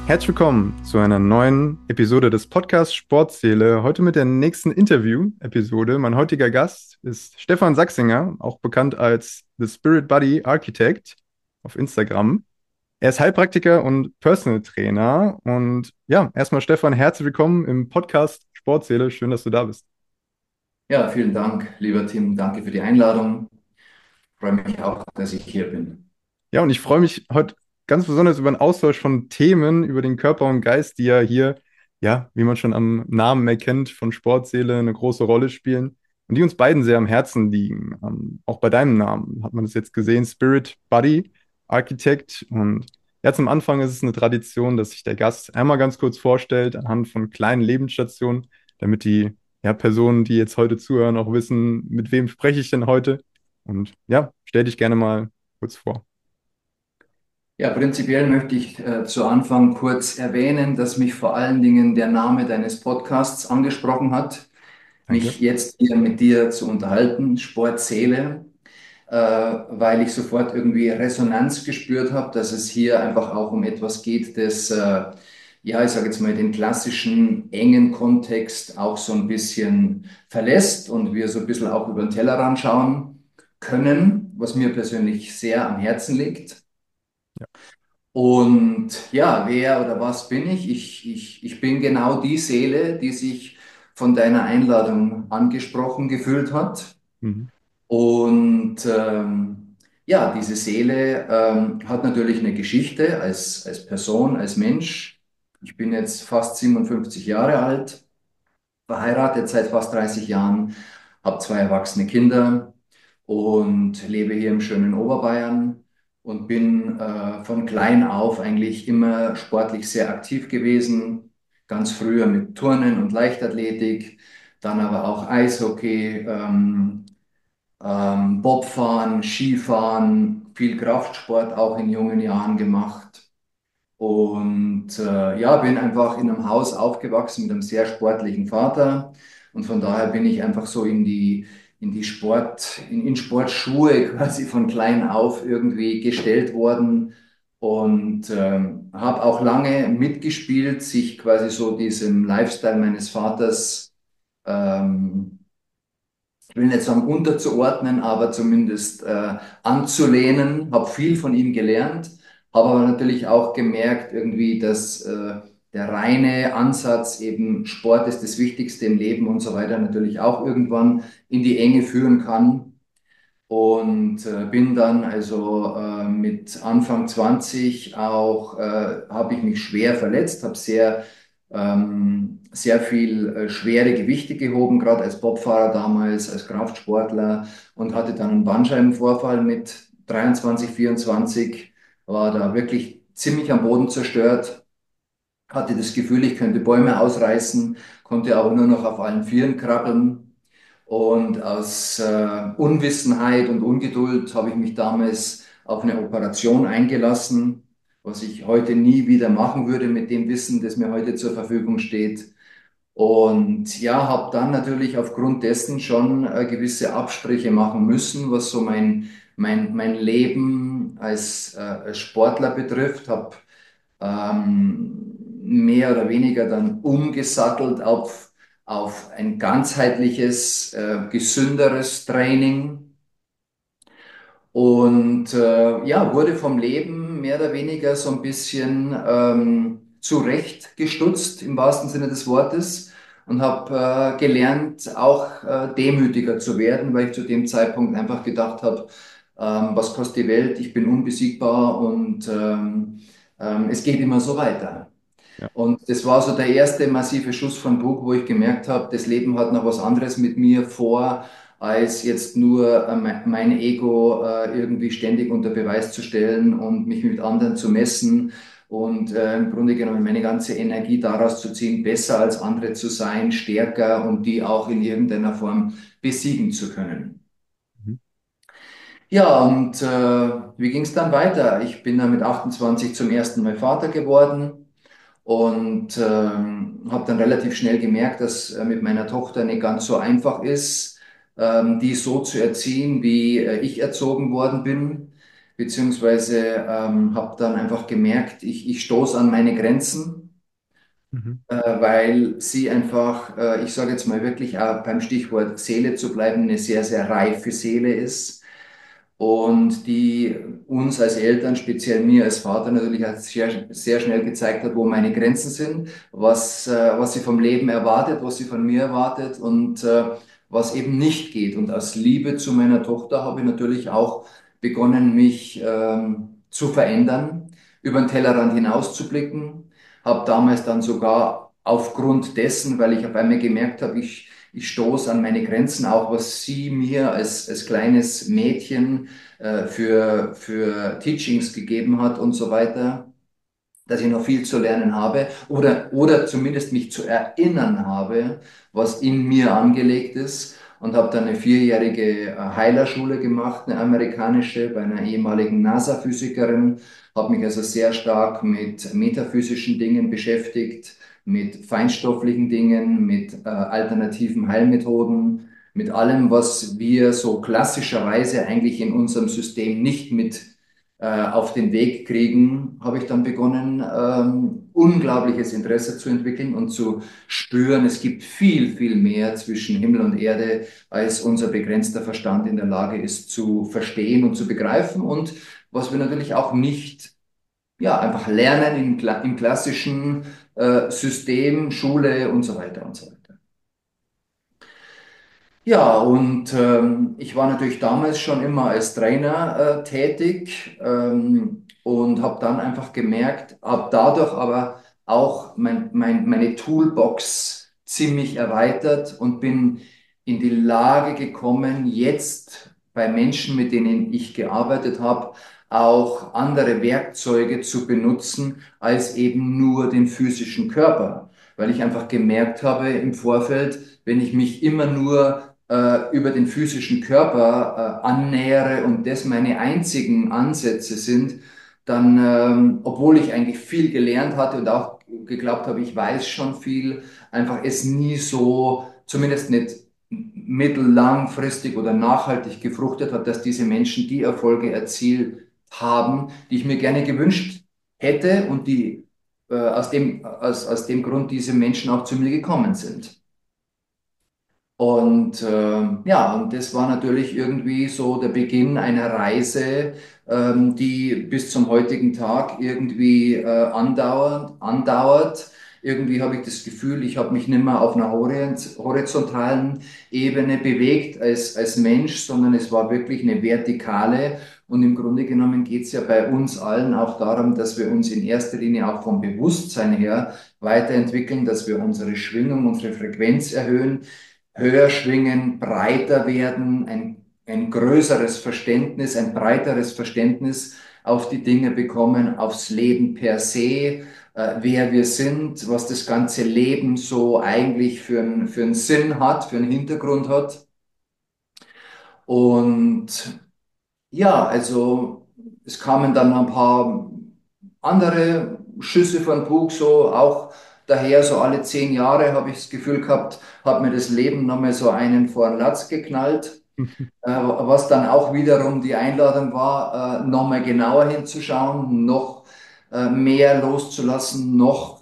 Herzlich willkommen zu einer neuen Episode des Podcasts Sportseele. Heute mit der nächsten Interview-Episode. Mein heutiger Gast ist Stefan Sachsinger, auch bekannt als The Spirit Buddy Architect auf Instagram. Er ist Heilpraktiker und Personal Trainer. Und ja, erstmal Stefan, herzlich willkommen im Podcast Sportseele. Schön, dass du da bist. Ja, vielen Dank, lieber Tim. Danke für die Einladung. Ich freue mich auch, dass ich hier bin. Ja, und ich freue mich heute ganz besonders über einen Austausch von Themen über den Körper und Geist, die ja hier, ja, wie man schon am Namen erkennt, von Sportseele eine große Rolle spielen und die uns beiden sehr am Herzen liegen. Auch bei deinem Namen hat man das jetzt gesehen, Spirit Buddy Architect. Und ja, zum Anfang ist es eine Tradition, dass sich der Gast einmal ganz kurz vorstellt anhand von kleinen Lebensstationen, damit die ja, Personen, die jetzt heute zuhören, auch wissen, mit wem spreche ich denn heute. Und ja, stell dich gerne mal kurz vor. Ja, prinzipiell möchte ich zu Anfang kurz erwähnen, dass mich vor allen Dingen der Name deines Podcasts angesprochen hat, Danke. mich jetzt hier mit dir zu unterhalten, Sportseele, weil ich sofort irgendwie Resonanz gespürt habe, dass es hier einfach auch um etwas geht, das, ja, ich sage jetzt mal, den klassischen engen Kontext auch so ein bisschen verlässt und wir so ein bisschen auch über den Tellerrand schauen können, was mir persönlich sehr am Herzen liegt. Ja. Und ja, wer oder was bin ich? Ich bin genau die Seele, die sich von deiner Einladung angesprochen gefühlt hat. Mhm. Und ja, diese Seele hat natürlich eine Geschichte als Person, als Mensch. Ich bin jetzt fast 57 Jahre alt, verheiratet seit fast 30 Jahren, habe zwei erwachsene Kinder und lebe hier im schönen Oberbayern und bin von klein auf eigentlich immer sportlich sehr aktiv gewesen. Ganz früher mit Turnen und Leichtathletik, dann aber auch Eishockey, Bobfahren, Skifahren, viel Kraftsport auch in jungen Jahren gemacht. Und ja, bin einfach in einem Haus aufgewachsen mit einem sehr sportlichen Vater. Und von daher bin ich einfach so in Sportschuhe quasi von klein auf irgendwie gestellt worden. Und habe auch lange mitgespielt, sich quasi so diesem Lifestyle meines Vaters ähm, ich will nicht sagen unterzuordnen, aber zumindest anzulehnen. Habe viel von ihm gelernt, habe aber natürlich auch gemerkt irgendwie, dass der reine Ansatz eben Sport ist das Wichtigste im Leben und so weiter natürlich auch irgendwann in die Enge führen kann. Und bin dann also mit Anfang 20 auch, habe ich mich schwer verletzt, habe sehr viel schwere Gewichte gehoben, gerade als Bobfahrer damals, als Kraftsportler und hatte dann einen Bandscheibenvorfall mit 23, 24, war da wirklich ziemlich am Boden zerstört, hatte das Gefühl, ich könnte Bäume ausreißen, konnte aber nur noch auf allen Vieren krabbeln. Und aus Unwissenheit und Ungeduld habe ich mich damals auf eine Operation eingelassen, was ich heute nie wieder machen würde mit dem Wissen, das mir heute zur Verfügung steht. Und ja, habe dann natürlich aufgrund dessen schon gewisse Abstriche machen müssen, was so mein Leben als Sportler betrifft. Habe mehr oder weniger dann umgesattelt auf ein ganzheitliches, gesünderes Training und ja, wurde vom Leben mehr oder weniger so ein bisschen zurechtgestutzt im wahrsten Sinne des Wortes und habe gelernt, auch demütiger zu werden, weil ich zu dem Zeitpunkt einfach gedacht habe, was kostet die Welt, ich bin unbesiegbar und es geht immer so weiter. Ja. Und das war so der erste massive Schuss von Bug, wo ich gemerkt habe, das Leben hat noch was anderes mit mir vor, als jetzt nur mein Ego irgendwie ständig unter Beweis zu stellen und mich mit anderen zu messen und im Grunde genommen meine ganze Energie daraus zu ziehen, besser als andere zu sein, stärker und die auch in irgendeiner Form besiegen zu können. Mhm. Ja, und wie ging es dann weiter? Ich bin dann mit 28 zum ersten Mal Vater geworden. Und habe dann relativ schnell gemerkt, dass mit meiner Tochter nicht ganz so einfach ist, die so zu erziehen, wie ich erzogen worden bin. beziehungsweise habe dann einfach gemerkt, ich stoße an meine Grenzen, Mhm. weil sie einfach, ich sage jetzt mal wirklich beim Stichwort Seele zu bleiben, eine sehr, sehr reife Seele ist und die uns als Eltern, speziell mir als Vater natürlich als sehr, sehr schnell gezeigt hat, wo meine Grenzen sind, was sie vom Leben erwartet, was sie von mir erwartet und was eben nicht geht. Und aus Liebe zu meiner Tochter habe ich natürlich auch begonnen, mich zu verändern, über den Tellerrand hinaus zu blicken, habe damals dann sogar aufgrund dessen, weil ich auf einmal gemerkt habe, ich stoße an meine Grenzen, auch was sie mir als kleines Mädchen für Teachings gegeben hat und so weiter, dass ich noch viel zu lernen habe oder zumindest mich zu erinnern habe, was in mir angelegt ist. Und habe dann eine vierjährige Heilerschule gemacht, eine amerikanische, bei einer ehemaligen NASA-Physikerin. Habe mich also sehr stark mit metaphysischen Dingen beschäftigt, mit feinstofflichen Dingen, mit alternativen Heilmethoden, mit allem, was wir so klassischerweise eigentlich in unserem System nicht mit auf den Weg kriegen, habe ich dann begonnen, unglaubliches Interesse zu entwickeln und zu spüren, es gibt viel, viel mehr zwischen Himmel und Erde, als unser begrenzter Verstand in der Lage ist zu verstehen und zu begreifen und was wir natürlich auch nicht, ja, einfach lernen im klassischen System, Schule und so weiter und so weiter. Ja, und ich war natürlich damals schon immer als Trainer tätig und habe dann einfach gemerkt, habe dadurch aber auch meine Toolbox ziemlich erweitert und bin in die Lage gekommen, jetzt bei Menschen, mit denen ich gearbeitet habe, auch andere Werkzeuge zu benutzen als eben nur den physischen Körper, weil ich einfach gemerkt habe im Vorfeld, wenn ich mich immer nur über den physischen Körper annähere und das meine einzigen Ansätze sind, dann, obwohl ich eigentlich viel gelernt hatte und auch geglaubt habe, ich weiß schon viel, einfach es nie so, zumindest nicht mittellangfristig oder nachhaltig gefruchtet hat, dass diese Menschen die Erfolge erzielt haben, die ich mir gerne gewünscht hätte und die aus dem Grund diese Menschen auch zu mir gekommen sind. Und ja, und das war natürlich irgendwie so der Beginn einer Reise, die bis zum heutigen Tag irgendwie andauert. Irgendwie habe ich das Gefühl, ich habe mich nicht mehr auf einer horizontalen Ebene bewegt als Mensch, sondern es war wirklich eine vertikale. Und im Grunde genommen geht es ja bei uns allen auch darum, dass wir uns in erster Linie auch vom Bewusstsein her weiterentwickeln, dass wir unsere Schwingung, unsere Frequenz erhöhen, höher schwingen, breiter werden, ein größeres Verständnis, ein breiteres Verständnis auf die Dinge bekommen, aufs Leben per se, wer wir sind, was das ganze Leben so eigentlich für einen Sinn hat, für einen Hintergrund hat. Und ja, also es kamen dann ein paar andere Schüsse von Bug, so auch daher, so alle 10 Jahre habe ich das Gefühl gehabt, hat mir das Leben nochmal so einen vor den Latz geknallt, was dann auch wiederum die Einladung war, nochmal genauer hinzuschauen, noch mehr loszulassen, noch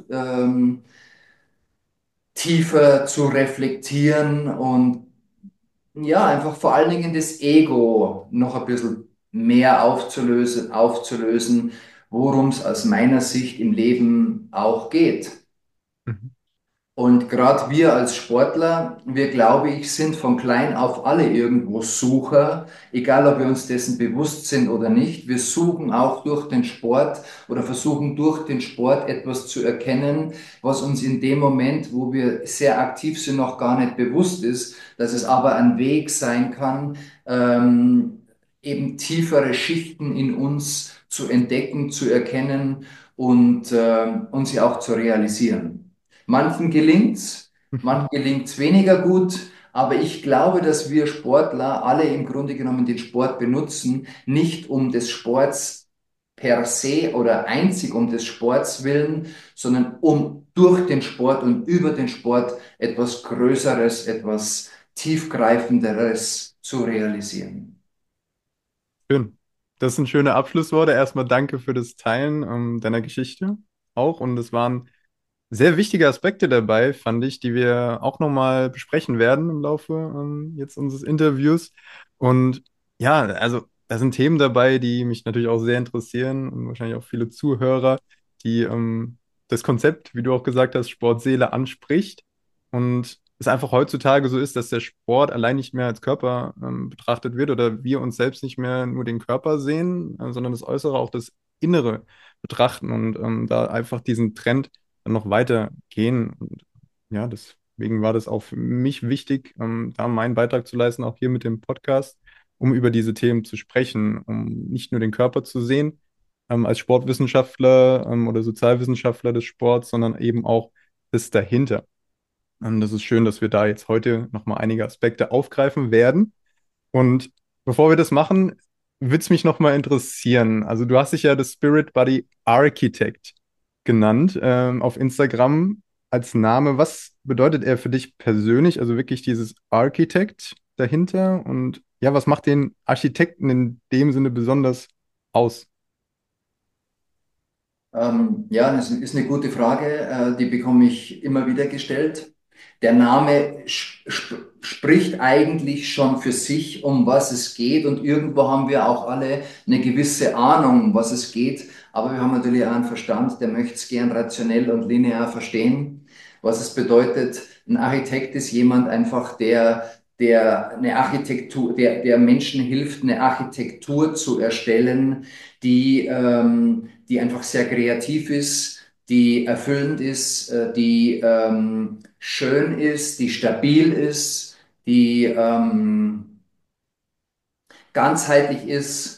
tiefer zu reflektieren und ja, einfach vor allen Dingen das Ego noch ein bisschen mehr aufzulösen, worum es aus meiner Sicht im Leben auch geht. Mhm. Und gerade wir als Sportler, wir glaube ich, sind von klein auf alle irgendwo Sucher, egal ob wir uns dessen bewusst sind oder nicht. Wir suchen auch durch den Sport oder versuchen durch den Sport etwas zu erkennen, was uns in dem Moment, wo wir sehr aktiv sind, noch gar nicht bewusst ist, dass es aber ein Weg sein kann, eben tiefere Schichten in uns zu entdecken, zu erkennen und sie auch zu realisieren. Manchen gelingt's, manchen gelingt's weniger gut, aber ich glaube, dass wir Sportler alle im Grunde genommen den Sport benutzen, nicht um des Sports per se oder einzig um des Sports willen, sondern um durch den Sport und über den Sport etwas Größeres, etwas Tiefgreifenderes zu realisieren. Schön. Das sind schöne Abschlussworte. Erstmal danke für das Teilen deiner Geschichte auch. Und es waren sehr wichtige Aspekte dabei, fand ich, die wir auch nochmal besprechen werden im Laufe jetzt unseres Interviews. Und ja, also da sind Themen dabei, die mich natürlich auch sehr interessieren und wahrscheinlich auch viele Zuhörer, die das Konzept, wie du auch gesagt hast, Sportseele anspricht. Und es einfach heutzutage so ist, dass der Sport allein nicht mehr als Körper betrachtet wird oder wir uns selbst nicht mehr nur den Körper sehen, sondern das Äußere, auch das Innere betrachten und da einfach diesen Trend dann noch weitergehen. Und ja, deswegen war das auch für mich wichtig, da meinen Beitrag zu leisten, auch hier mit dem Podcast, um über diese Themen zu sprechen, um nicht nur den Körper zu sehen, als Sportwissenschaftler, oder Sozialwissenschaftler des Sports, sondern eben auch das dahinter. Und das ist schön, dass wir da jetzt heute nochmal einige Aspekte aufgreifen werden. Und bevor wir das machen, würde es mich nochmal interessieren. Also du hast dich ja das Spirit Body Architect genannt, auf Instagram als Name. Was bedeutet er für dich persönlich? Also wirklich dieses Architect dahinter? Und ja, was macht den Architekten in dem Sinne besonders aus? Ja, das ist eine gute Frage, die bekomme ich immer wieder gestellt. Der Name spricht eigentlich schon für sich, um was es geht, und irgendwo haben wir auch alle eine gewisse Ahnung, um was es geht, aber wir haben natürlich auch einen Verstand, der möchte es gern rationell und linear verstehen, was es bedeutet. Ein Architekt ist jemand einfach, der eine Architektur, der Menschen hilft, eine Architektur zu erstellen, die einfach sehr kreativ ist, die erfüllend ist, die schön ist, die stabil ist, die ganzheitlich ist.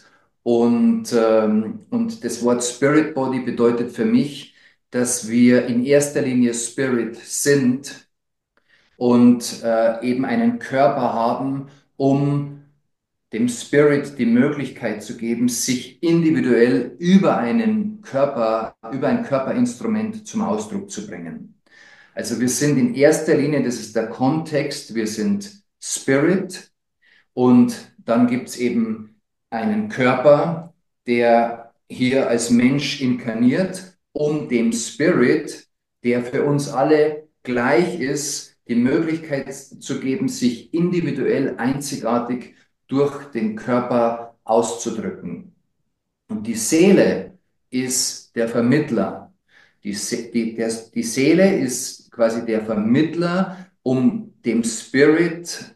Und das Wort Spirit Body bedeutet für mich, dass wir in erster Linie Spirit sind und eben einen Körper haben, um dem Spirit die Möglichkeit zu geben, sich individuell über ein Körperinstrument zum Ausdruck zu bringen. Also wir sind in erster Linie, das ist der Kontext, wir sind Spirit, und dann gibt es eben einen Körper, der hier als Mensch inkarniert, um dem Spirit, der für uns alle gleich ist, die Möglichkeit zu geben, sich individuell einzigartig durch den Körper auszudrücken. Und die Seele ist der Vermittler. Die Seele ist quasi der Vermittler, um dem Spirit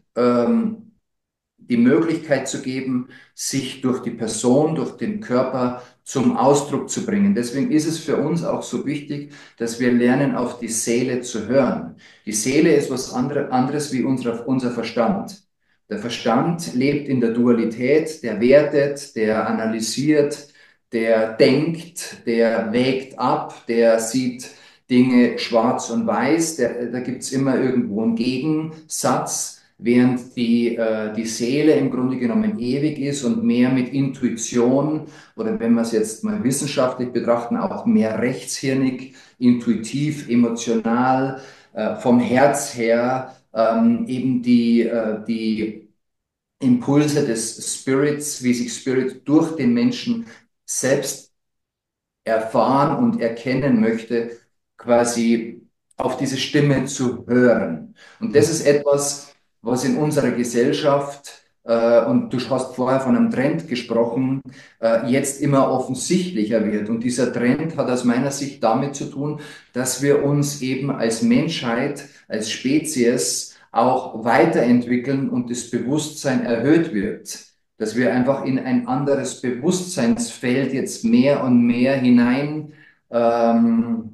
die Möglichkeit zu geben, sich durch die Person, durch den Körper zum Ausdruck zu bringen. Deswegen ist es für uns auch so wichtig, dass wir lernen, auf die Seele zu hören. Die Seele ist was anderes wie unser Verstand. Der Verstand lebt in der Dualität, der wertet, der analysiert, der denkt, der wägt ab, der sieht Dinge schwarz und weiß, da gibt es immer irgendwo einen Gegensatz, während die Seele im Grunde genommen ewig ist und mehr mit Intuition, oder wenn wir es jetzt mal wissenschaftlich betrachten, auch mehr rechtshirnig, intuitiv, emotional, vom Herz her eben die Impulse des Spirits, wie sich Spirit durch den Menschen selbst erfahren und erkennen möchte, quasi auf diese Stimme zu hören. Und das ist etwas, was in unserer Gesellschaft, und du hast vorher von einem Trend gesprochen, jetzt immer offensichtlicher wird. Und dieser Trend hat aus meiner Sicht damit zu tun, dass wir uns eben als Menschheit, als Spezies auch weiterentwickeln und das Bewusstsein erhöht wird, dass wir einfach in ein anderes Bewusstseinsfeld jetzt mehr und mehr hinein, ähm,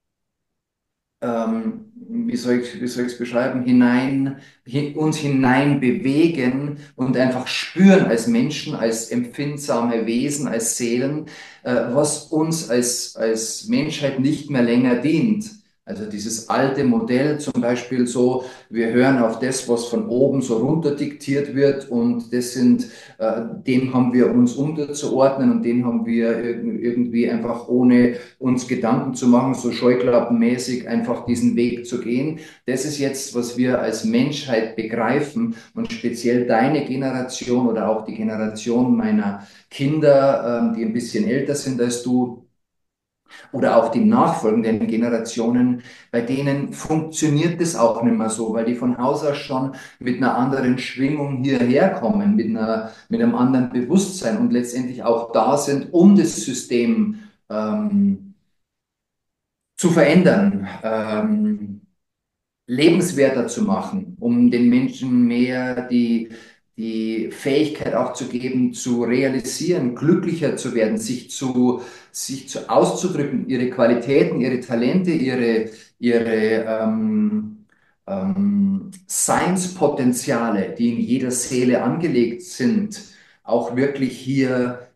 wie soll ich es beschreiben, uns hinein bewegen und einfach spüren als Menschen, als empfindsame Wesen, als Seelen, was uns als Menschheit nicht mehr länger dient. Also dieses alte Modell zum Beispiel so, wir hören auf das, was von oben so runter diktiert wird und dem haben wir uns unterzuordnen und den haben wir irgendwie einfach ohne uns Gedanken zu machen, so scheuklappenmäßig einfach diesen Weg zu gehen. Das ist jetzt, was wir als Menschheit begreifen und speziell deine Generation oder auch die Generation meiner Kinder, die ein bisschen älter sind als du, oder auch die nachfolgenden Generationen, bei denen funktioniert das auch nicht mehr so, weil die von Haus aus schon mit einer anderen Schwingung hierher kommen, mit einem anderen Bewusstsein und letztendlich auch da sind, um das System zu verändern, lebenswerter zu machen, um den Menschen mehr die Fähigkeit auch zu geben, zu realisieren, glücklicher zu werden, sich zu auszudrücken, ihre Qualitäten, ihre Talente, ihre Seinspotenziale, die in jeder Seele angelegt sind, auch wirklich hier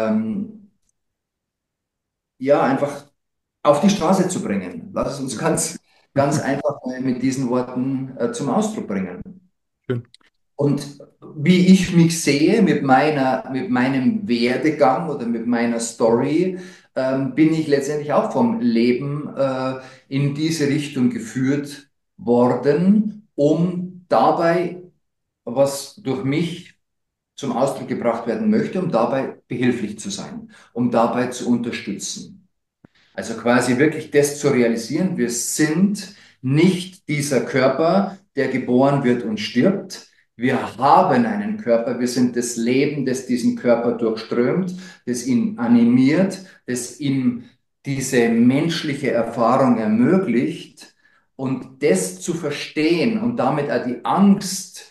ja einfach auf die Straße zu bringen. Lass es uns ganz einfach mal mit diesen Worten zum Ausdruck bringen. Schön. Und wie ich mich sehe mit meinem Werdegang oder mit meiner Story, bin ich letztendlich auch vom Leben in diese Richtung geführt worden, um dabei, was durch mich zum Ausdruck gebracht werden möchte, um dabei behilflich zu sein, um dabei zu unterstützen. Also quasi wirklich das zu realisieren, wir sind nicht dieser Körper, der geboren wird und stirbt. Wir haben einen Körper, wir sind das Leben, das diesen Körper durchströmt, das ihn animiert, das ihm diese menschliche Erfahrung ermöglicht. Und das zu verstehen und damit auch die Angst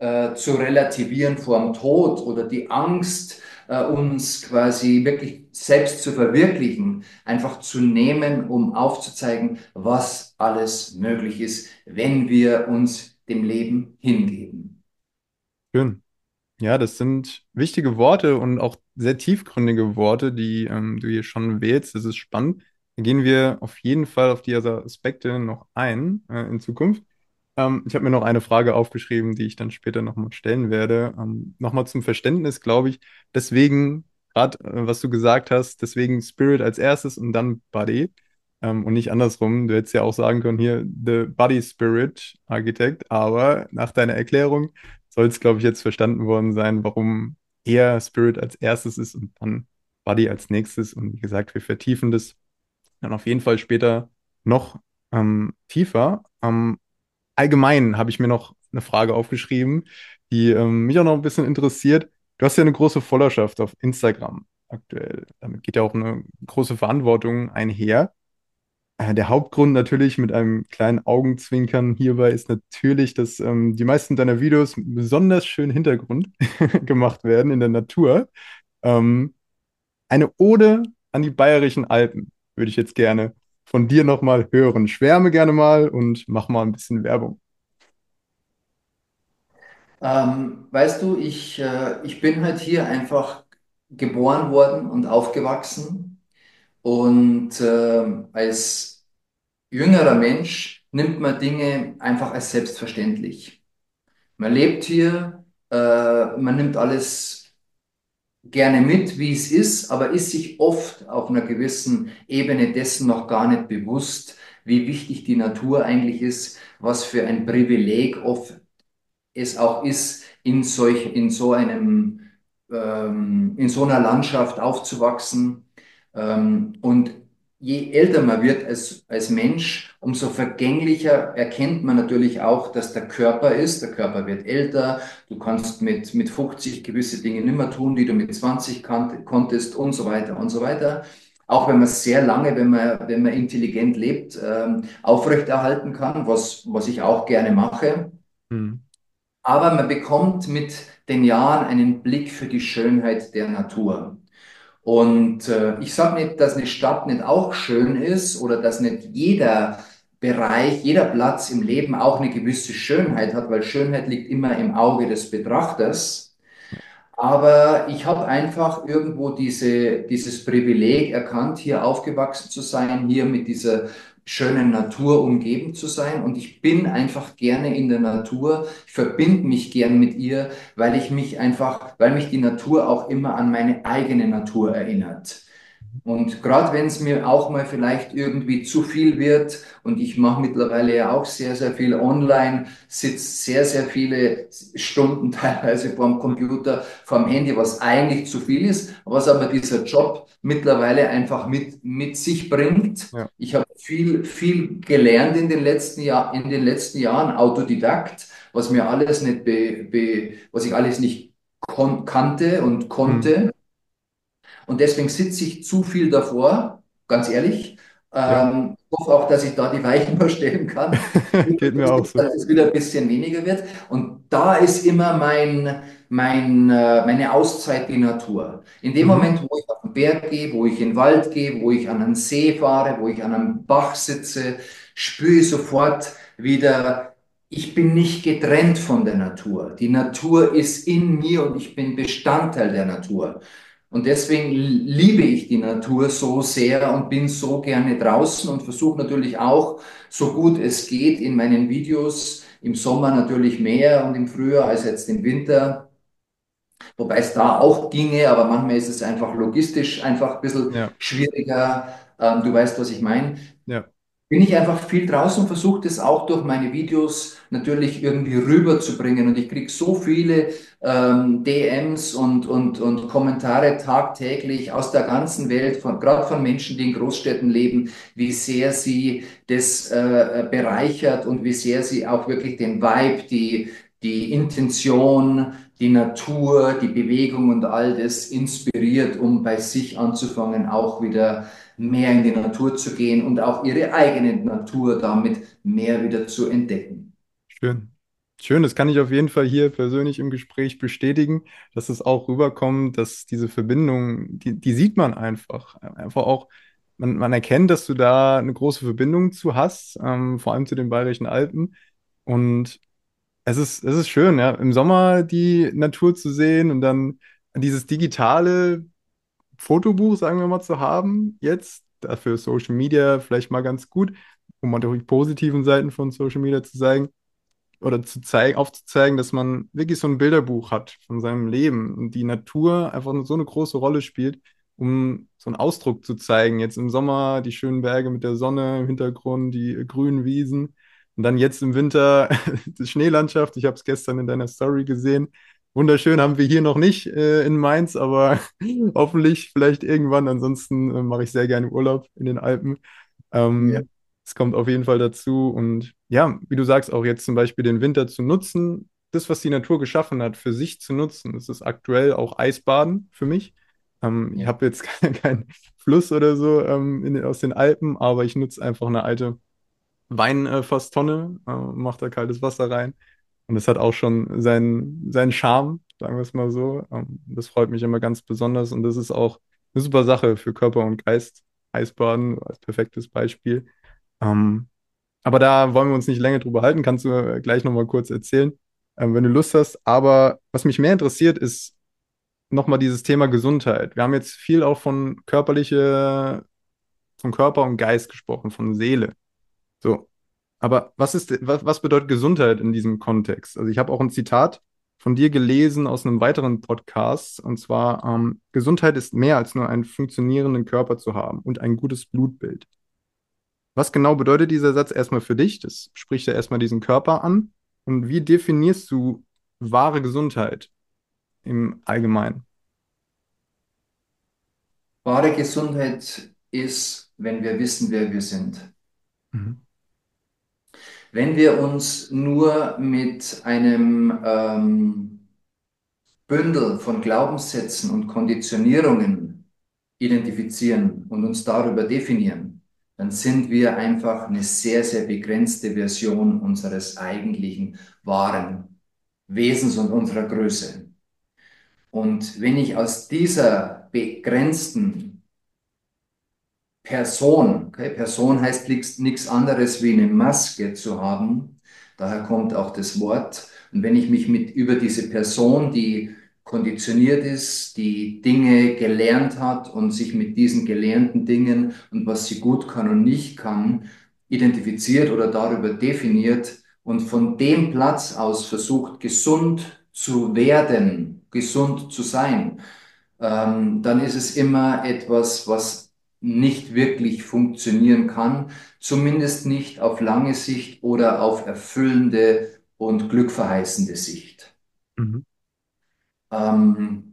zu relativieren vor dem Tod oder die Angst, uns quasi wirklich selbst zu verwirklichen, einfach zu nehmen, um aufzuzeigen, was alles möglich ist, wenn wir uns dem Leben hingeben. Schön. Ja, das sind wichtige Worte und auch sehr tiefgründige Worte, die du hier schon wählst. Das ist spannend. Da gehen wir auf jeden Fall auf diese Aspekte noch ein in Zukunft. Ich habe mir noch eine Frage aufgeschrieben, die ich dann später nochmal stellen werde. Nochmal zum Verständnis, glaube ich. Deswegen, gerade was du gesagt hast, deswegen Spirit als erstes und dann Body und nicht andersrum. Du hättest ja auch sagen können, hier, The Body Spirit Architect, aber nach deiner Erklärung soll es, glaube ich, jetzt verstanden worden sein, warum eher Spirit als erstes ist und dann Body als nächstes. Und wie gesagt, wir vertiefen das dann auf jeden Fall später noch tiefer. Allgemein habe ich mir noch eine Frage aufgeschrieben, die mich auch noch ein bisschen interessiert. Du hast ja eine große Followerschaft auf Instagram aktuell. Damit geht ja auch eine große Verantwortung einher. Der Hauptgrund natürlich mit einem kleinen Augenzwinkern hierbei ist natürlich, dass die meisten deiner Videos mit einem besonders schönen Hintergrund gemacht werden in der Natur. Ähm, eine Ode an die Bayerischen Alpen würde ich jetzt gerne von dir nochmal hören. Schwärme gerne mal und mach mal ein bisschen Werbung. Weißt du, ich bin halt hier einfach geboren worden und aufgewachsen und als jüngerer Mensch nimmt man Dinge einfach als selbstverständlich. Man lebt hier, man nimmt alles gerne mit, wie es ist, aber ist sich oft auf einer gewissen Ebene dessen noch gar nicht bewusst, wie wichtig die Natur eigentlich ist, was für ein Privileg oft es auch ist, in so einer Landschaft aufzuwachsen. Und je älter man wird als Mensch, umso vergänglicher erkennt man natürlich auch, dass der Körper ist. Der Körper wird älter. Du kannst mit 50 gewisse Dinge nicht mehr tun, die du mit 20 konntest und so weiter und so weiter. Auch wenn man es sehr lange, wenn man intelligent lebt, aufrechterhalten kann, was ich auch gerne mache. Hm. Aber man bekommt mit den Jahren einen Blick für die Schönheit der Natur. Und ich sage nicht, dass eine Stadt nicht auch schön ist oder dass nicht jeder Bereich, jeder Platz im Leben auch eine gewisse Schönheit hat, weil Schönheit liegt immer im Auge des Betrachters. Aber ich habe einfach irgendwo dieses Privileg erkannt, hier aufgewachsen zu sein, hier mit dieser schönen Natur umgeben zu sein. Und ich bin einfach gerne in der Natur. Ich verbinde mich gern mit ihr, weil mich die Natur auch immer an meine eigene Natur erinnert. Und gerade wenn es mir auch mal vielleicht irgendwie zu viel wird, und ich mache mittlerweile ja auch sehr, sehr viel online, sitze sehr, sehr viele Stunden teilweise vorm Computer, vorm Handy, was eigentlich zu viel ist, was aber dieser Job mittlerweile einfach mit sich bringt. Ja, Ich habe viel gelernt in den letzten Jahren, Autodidakt, was mir alles nicht was ich alles nicht kannte und mhm. konnte. Und deswegen sitze ich zu viel davor, ganz ehrlich. Ja, Hoffe auch, dass ich da die Weichen mal stellen kann, geht mir auch so. dass es wieder ein bisschen weniger wird. Und da ist immer meine Auszeit die Natur. In dem Mhm. Moment, wo ich auf den Berg gehe, wo ich in den Wald gehe, wo ich an einen See fahre, wo ich an einem Bach sitze, spüre ich sofort wieder, ich bin nicht getrennt von der Natur. Die Natur ist in mir und ich bin Bestandteil der Natur. Und deswegen liebe ich die Natur so sehr und bin so gerne draußen und versuche natürlich auch, so gut es geht, in meinen Videos im Sommer natürlich mehr und im Frühjahr als jetzt im Winter, wobei es da auch ginge, aber manchmal ist es einfach logistisch einfach ein bisschen Ja, schwieriger. Du weißt, was ich meine. ja, Bin ich einfach viel draußen und versuche das auch durch meine Videos natürlich irgendwie rüberzubringen. Und ich kriege so viele DMs und Kommentare tagtäglich aus der ganzen Welt, gerade von Menschen, die in Großstädten leben, wie sehr sie das bereichert und wie sehr sie auch wirklich den Vibe, die Intention, die Natur, die Bewegung und all das inspiriert, um bei sich anzufangen, auch wieder mehr in die Natur zu gehen und auch ihre eigene Natur damit mehr wieder zu entdecken. schön. Schön, das kann ich auf jeden Fall hier persönlich im Gespräch bestätigen, dass es auch rüberkommt, dass diese Verbindung, die sieht man einfach. Einfach auch, man erkennt, dass du da eine große Verbindung zu hast, vor allem zu den Bayerischen Alpen. Und es ist schön, ja, im Sommer die Natur zu sehen und dann dieses digitale Fotobuch, sagen wir mal, zu haben, jetzt, dafür ist Social Media vielleicht mal ganz gut, um mal die positiven Seiten von Social Media zu zeigen oder zu zeigen, aufzuzeigen, dass man wirklich so ein Bilderbuch hat von seinem Leben und die Natur einfach so eine große Rolle spielt, um so einen Ausdruck zu zeigen. Jetzt im Sommer die schönen Berge mit der Sonne im Hintergrund, die grünen Wiesen und dann jetzt im Winter die Schneelandschaft. Ich habe es gestern in deiner Story gesehen. Wunderschön haben wir hier noch nicht in Mainz, aber hoffentlich vielleicht irgendwann. Ansonsten mache ich sehr gerne Urlaub in den Alpen. Ja, Es kommt auf jeden Fall dazu. Und ja, wie du sagst, auch jetzt zum Beispiel den Winter zu nutzen, das, was die Natur geschaffen hat, für sich zu nutzen. Das ist aktuell auch Eisbaden für mich. Ich ja, habe jetzt keinen Fluss oder so aus den Alpen, aber ich nutze einfach eine alte Weinfasstonne, mache da kaltes Wasser rein. Und das hat auch schon seinen Charme, sagen wir es mal so. Das freut mich immer ganz besonders. Und das ist auch eine super Sache für Körper und Geist. Eisbaden als perfektes Beispiel. Ähm, aber da wollen wir uns nicht länger drüber halten. Kannst du gleich nochmal kurz erzählen, wenn du Lust hast. Aber was mich mehr interessiert, ist nochmal dieses Thema Gesundheit. Wir haben jetzt viel auch von Körper und Geist gesprochen, von Seele. So. Aber was bedeutet Gesundheit in diesem Kontext? Also ich habe auch ein Zitat von dir gelesen aus einem weiteren Podcast, und zwar, Gesundheit ist mehr als nur einen funktionierenden Körper zu haben und ein gutes Blutbild. Was genau bedeutet dieser Satz erstmal für dich? Das spricht ja erstmal diesen Körper an. Und wie definierst du wahre Gesundheit im Allgemeinen? wahre Gesundheit ist, wenn wir wissen, wer wir sind. Mhm. Wenn wir uns nur mit einem Bündel von Glaubenssätzen und Konditionierungen identifizieren und uns darüber definieren, dann sind wir einfach eine sehr, sehr begrenzte Version unseres eigentlichen wahren Wesens und unserer Größe. Und wenn ich aus dieser begrenzten Person, okay, Person heißt nichts anderes wie eine Maske zu haben, daher kommt auch das Wort. Und wenn ich mich über diese Person, die konditioniert ist, die Dinge gelernt hat und sich mit diesen gelernten Dingen und was sie gut kann und nicht kann, identifiziert oder darüber definiert und von dem Platz aus versucht, gesund zu werden, gesund zu sein, dann ist es immer etwas, was nicht wirklich funktionieren kann, zumindest nicht auf lange Sicht oder auf erfüllende und glückverheißende Sicht. Mhm. Ähm,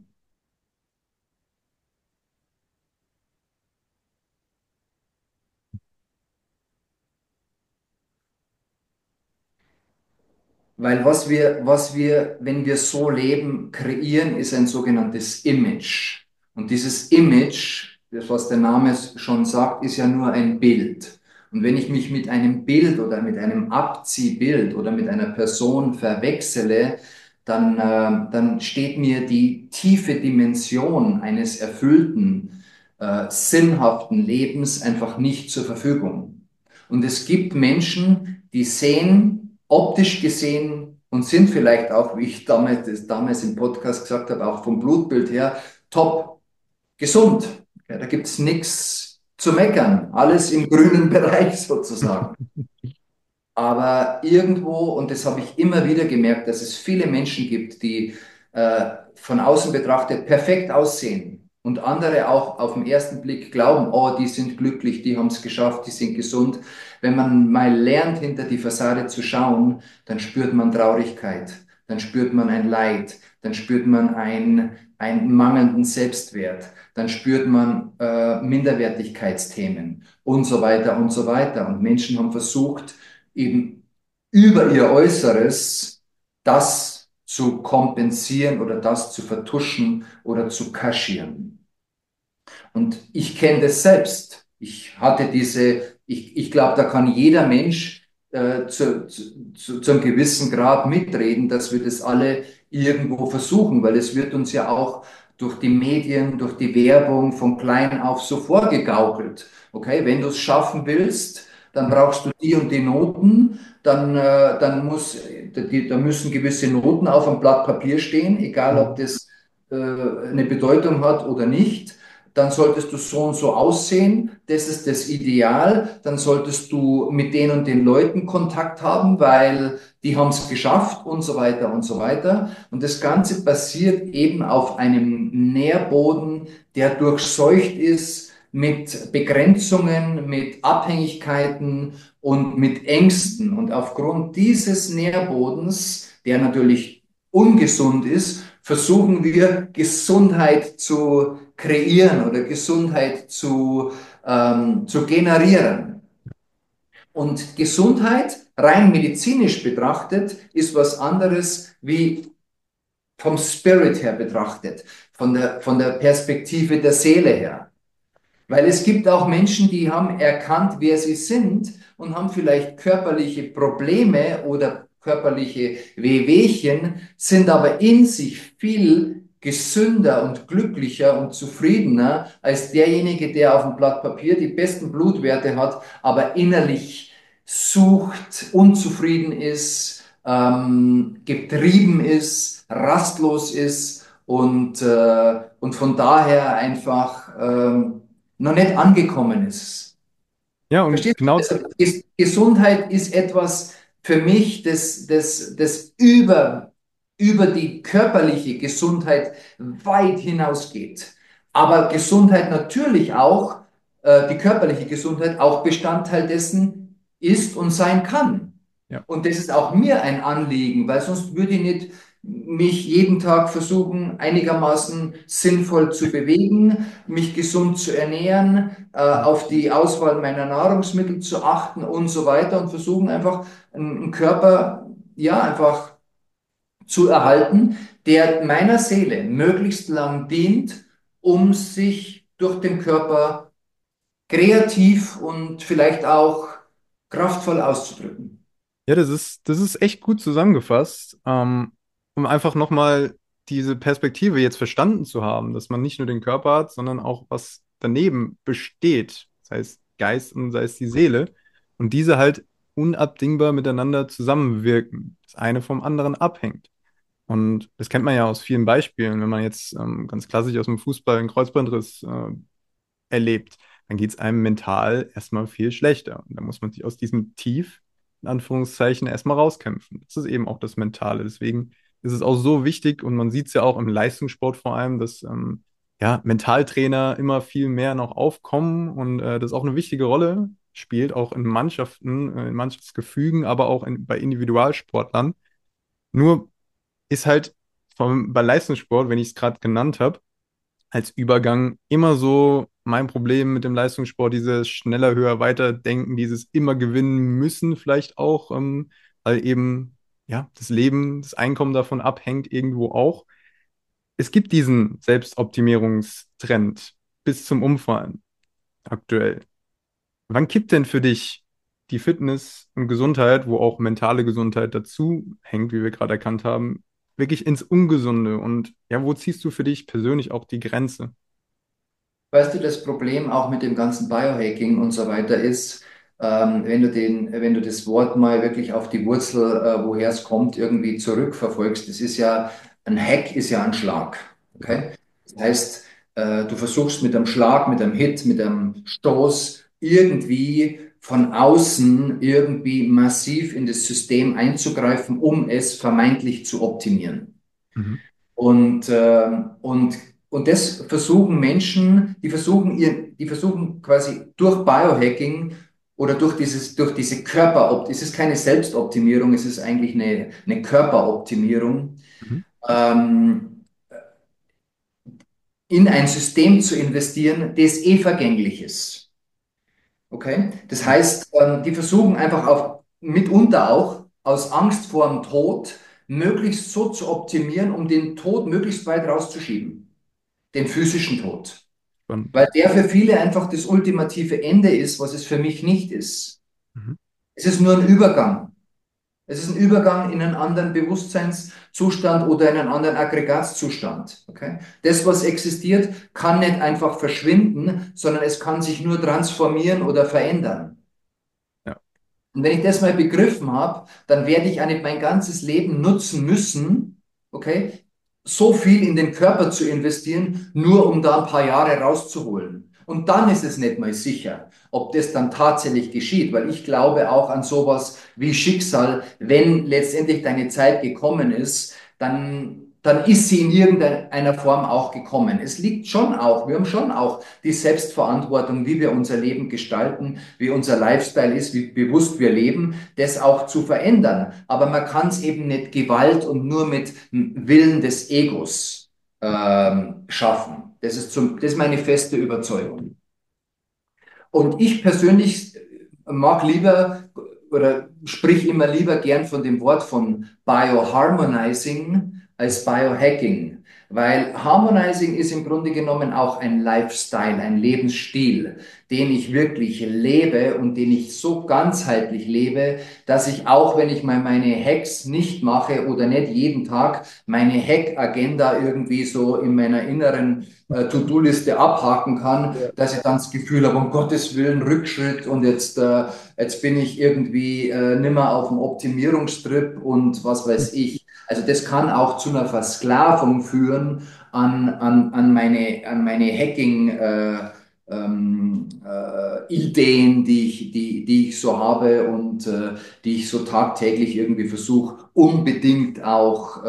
Weil wenn wir so leben, kreieren, ist ein sogenanntes Image. Und dieses Image, das was der Name schon sagt, ist ja nur ein Bild. Und wenn ich mich mit einem Bild oder mit einem Abziehbild oder mit einer Person verwechsele, dann steht mir die tiefe Dimension eines erfüllten, sinnhaften Lebens einfach nicht zur Verfügung. Und es gibt Menschen, die sehen, optisch gesehen und sind vielleicht auch, wie ich damals im Podcast gesagt habe, auch vom Blutbild her, top, gesund. Ja, da gibt es nichts zu meckern. Alles im grünen Bereich sozusagen. Aber irgendwo, und das habe ich immer wieder gemerkt, dass es viele Menschen gibt, die von außen betrachtet perfekt aussehen und andere auch auf den ersten Blick glauben, oh, die sind glücklich, die haben es geschafft, die sind gesund. Wenn man mal lernt, hinter die Fassade zu schauen, dann spürt man Traurigkeit, dann spürt man ein Leid, dann spürt man einen mangelnden Selbstwert, dann spürt man Minderwertigkeitsthemen und so weiter und so weiter. Und Menschen haben versucht, eben über ihr Äußeres das zu kompensieren oder das zu vertuschen oder zu kaschieren. Und ich kenne das selbst. Ich glaube, da kann jeder Mensch zu einem gewissen Grad mitreden, dass wir das alle irgendwo versuchen, weil es wird uns ja auch durch die Medien, durch die Werbung von klein auf so vorgegaukelt. Okay, wenn du es schaffen willst, dann brauchst du die und die Noten, da müssen gewisse Noten auf einem Blatt Papier stehen, egal ob Mhm. das eine Bedeutung hat oder nicht. Dann solltest du so und so aussehen, das ist das Ideal, dann solltest du mit den und den Leuten Kontakt haben, weil die haben es geschafft und so weiter und so weiter. Und das Ganze basiert eben auf einem Nährboden, der durchseucht ist mit Begrenzungen, mit Abhängigkeiten und mit Ängsten. Und aufgrund dieses Nährbodens, der natürlich ungesund ist, versuchen wir Gesundheit zu kreieren oder Gesundheit zu generieren. Und Gesundheit, rein medizinisch betrachtet, ist was anderes wie vom Spirit her betrachtet, von der Perspektive der Seele her. Weil es gibt auch Menschen, die haben erkannt, wer sie sind und haben vielleicht körperliche Probleme oder körperliche Wehwehchen, sind aber in sich viel gesünder und glücklicher und zufriedener als derjenige, der auf dem Blatt Papier die besten Blutwerte hat, aber innerlich sucht, unzufrieden ist, getrieben ist, rastlos ist und von daher einfach noch nicht angekommen ist. Ja, und Verstehst du? genau, Also Gesundheit ist etwas für mich, das über die körperliche Gesundheit weit hinausgeht. Aber Gesundheit natürlich auch, die körperliche Gesundheit auch Bestandteil dessen ist und sein kann. ja. Und das ist auch mir ein Anliegen, weil sonst würde ich nicht mich jeden Tag versuchen, einigermaßen sinnvoll zu bewegen, mich gesund zu ernähren, auf die Auswahl meiner Nahrungsmittel zu achten und so weiter und versuchen einfach einen Körper, ja, einfach zu erhalten, der meiner Seele möglichst lang dient, um sich durch den Körper kreativ und vielleicht auch kraftvoll auszudrücken. Ja, das ist echt gut zusammengefasst, um einfach nochmal diese Perspektive jetzt verstanden zu haben, dass man nicht nur den Körper hat, sondern auch was daneben besteht, sei es Geist und sei es die Seele, und diese halt unabdingbar miteinander zusammenwirken, das eine vom anderen abhängt. Und das kennt man ja aus vielen Beispielen, wenn man jetzt ganz klassisch aus dem Fußball einen Kreuzbandriss erlebt. dann geht es einem mental erstmal viel schlechter. Und da muss man sich aus diesem Tief, in Anführungszeichen, erstmal rauskämpfen. Das ist eben auch das Mentale. Deswegen ist es auch so wichtig und man sieht es ja auch im Leistungssport vor allem, dass ja, Mentaltrainer immer viel mehr noch aufkommen und das auch eine wichtige Rolle spielt, auch in Mannschaften, in Mannschaftsgefügen, aber auch bei Individualsportlern. Nur ist halt bei Leistungssport, wenn ich es gerade genannt habe, als Übergang immer so mein Problem mit dem Leistungssport, dieses schneller, höher, weiter denken, dieses immer gewinnen müssen vielleicht auch, weil eben ja das Leben, das Einkommen davon abhängt irgendwo auch. Es gibt diesen Selbstoptimierungstrend bis zum Umfallen aktuell. Wann kippt denn für dich die Fitness und Gesundheit, wo auch mentale Gesundheit dazu hängt, wie wir gerade erkannt haben, wirklich ins Ungesunde? Und ja, wo ziehst du für dich persönlich auch die Grenze? Weißt du, das Problem auch mit dem ganzen Biohacking und so weiter ist, wenn du das Wort mal wirklich auf die Wurzel, woher es kommt, irgendwie zurückverfolgst, das ist ja, ein Hack ist ja ein Schlag. Ja. Okay? Das heißt, du versuchst mit einem Schlag, mit einem Hit, mit einem Stoß irgendwie von außen irgendwie massiv in das System einzugreifen, um es vermeintlich zu optimieren. Mhm. Und, und das versuchen Menschen, die versuchen quasi durch Biohacking oder durch diese es ist keine Selbstoptimierung, es ist eigentlich eine Körperoptimierung, Mhm. ähm, in ein System zu investieren, das eh vergänglich ist. Okay? Das Ja. heißt, die versuchen einfach mitunter auch aus Angst vor dem Tod möglichst so zu optimieren, um den Tod möglichst weit rauszuschieben. Den physischen Tod. Spannend. Weil der für viele einfach das ultimative Ende ist, was es für mich nicht ist. Mhm. Es ist nur ein Übergang. Es ist ein Übergang in einen anderen Bewusstseinszustand oder in einen anderen Aggregatzustand. Okay? Das, was existiert, kann nicht einfach verschwinden, sondern es kann sich nur transformieren oder verändern. Ja. Und wenn ich das mal begriffen habe, dann werde ich eigentlich mein ganzes Leben nutzen müssen, okay, so viel in den Körper zu investieren, nur um da ein paar Jahre rauszuholen. Und dann ist es nicht mal sicher, ob das dann tatsächlich geschieht, weil ich glaube auch an sowas wie Schicksal. Wenn letztendlich deine Zeit gekommen ist, dann ist sie in irgendeiner Form auch gekommen. Es liegt schon auch, wir haben schon auch die Selbstverantwortung, wie wir unser Leben gestalten, wie unser Lifestyle ist, wie bewusst wir leben, das auch zu verändern. Aber man kann es eben nicht Gewalt und nur mit Willen des Egos schaffen. Das ist meine feste Überzeugung. Und ich persönlich mag lieber oder sprich immer lieber gern von dem Wort von Bioharmonizing als Biohacking, weil Harmonizing ist im Grunde genommen auch ein Lifestyle, ein Lebensstil, den ich wirklich lebe und den ich so ganzheitlich lebe, dass ich auch, wenn ich mal meine Hacks nicht mache oder nicht jeden Tag meine Hack-Agenda irgendwie so in meiner inneren To-Do-Liste abhaken kann, Ja. dass ich dann das Gefühl habe, um Gottes Willen Rückschritt und jetzt bin ich irgendwie nimmer auf dem Optimierungstrip und was weiß ich. Also das kann auch zu einer Versklavung führen an meine Hacking Ideen, die ich so habe und die ich so tagtäglich irgendwie versuche, unbedingt auch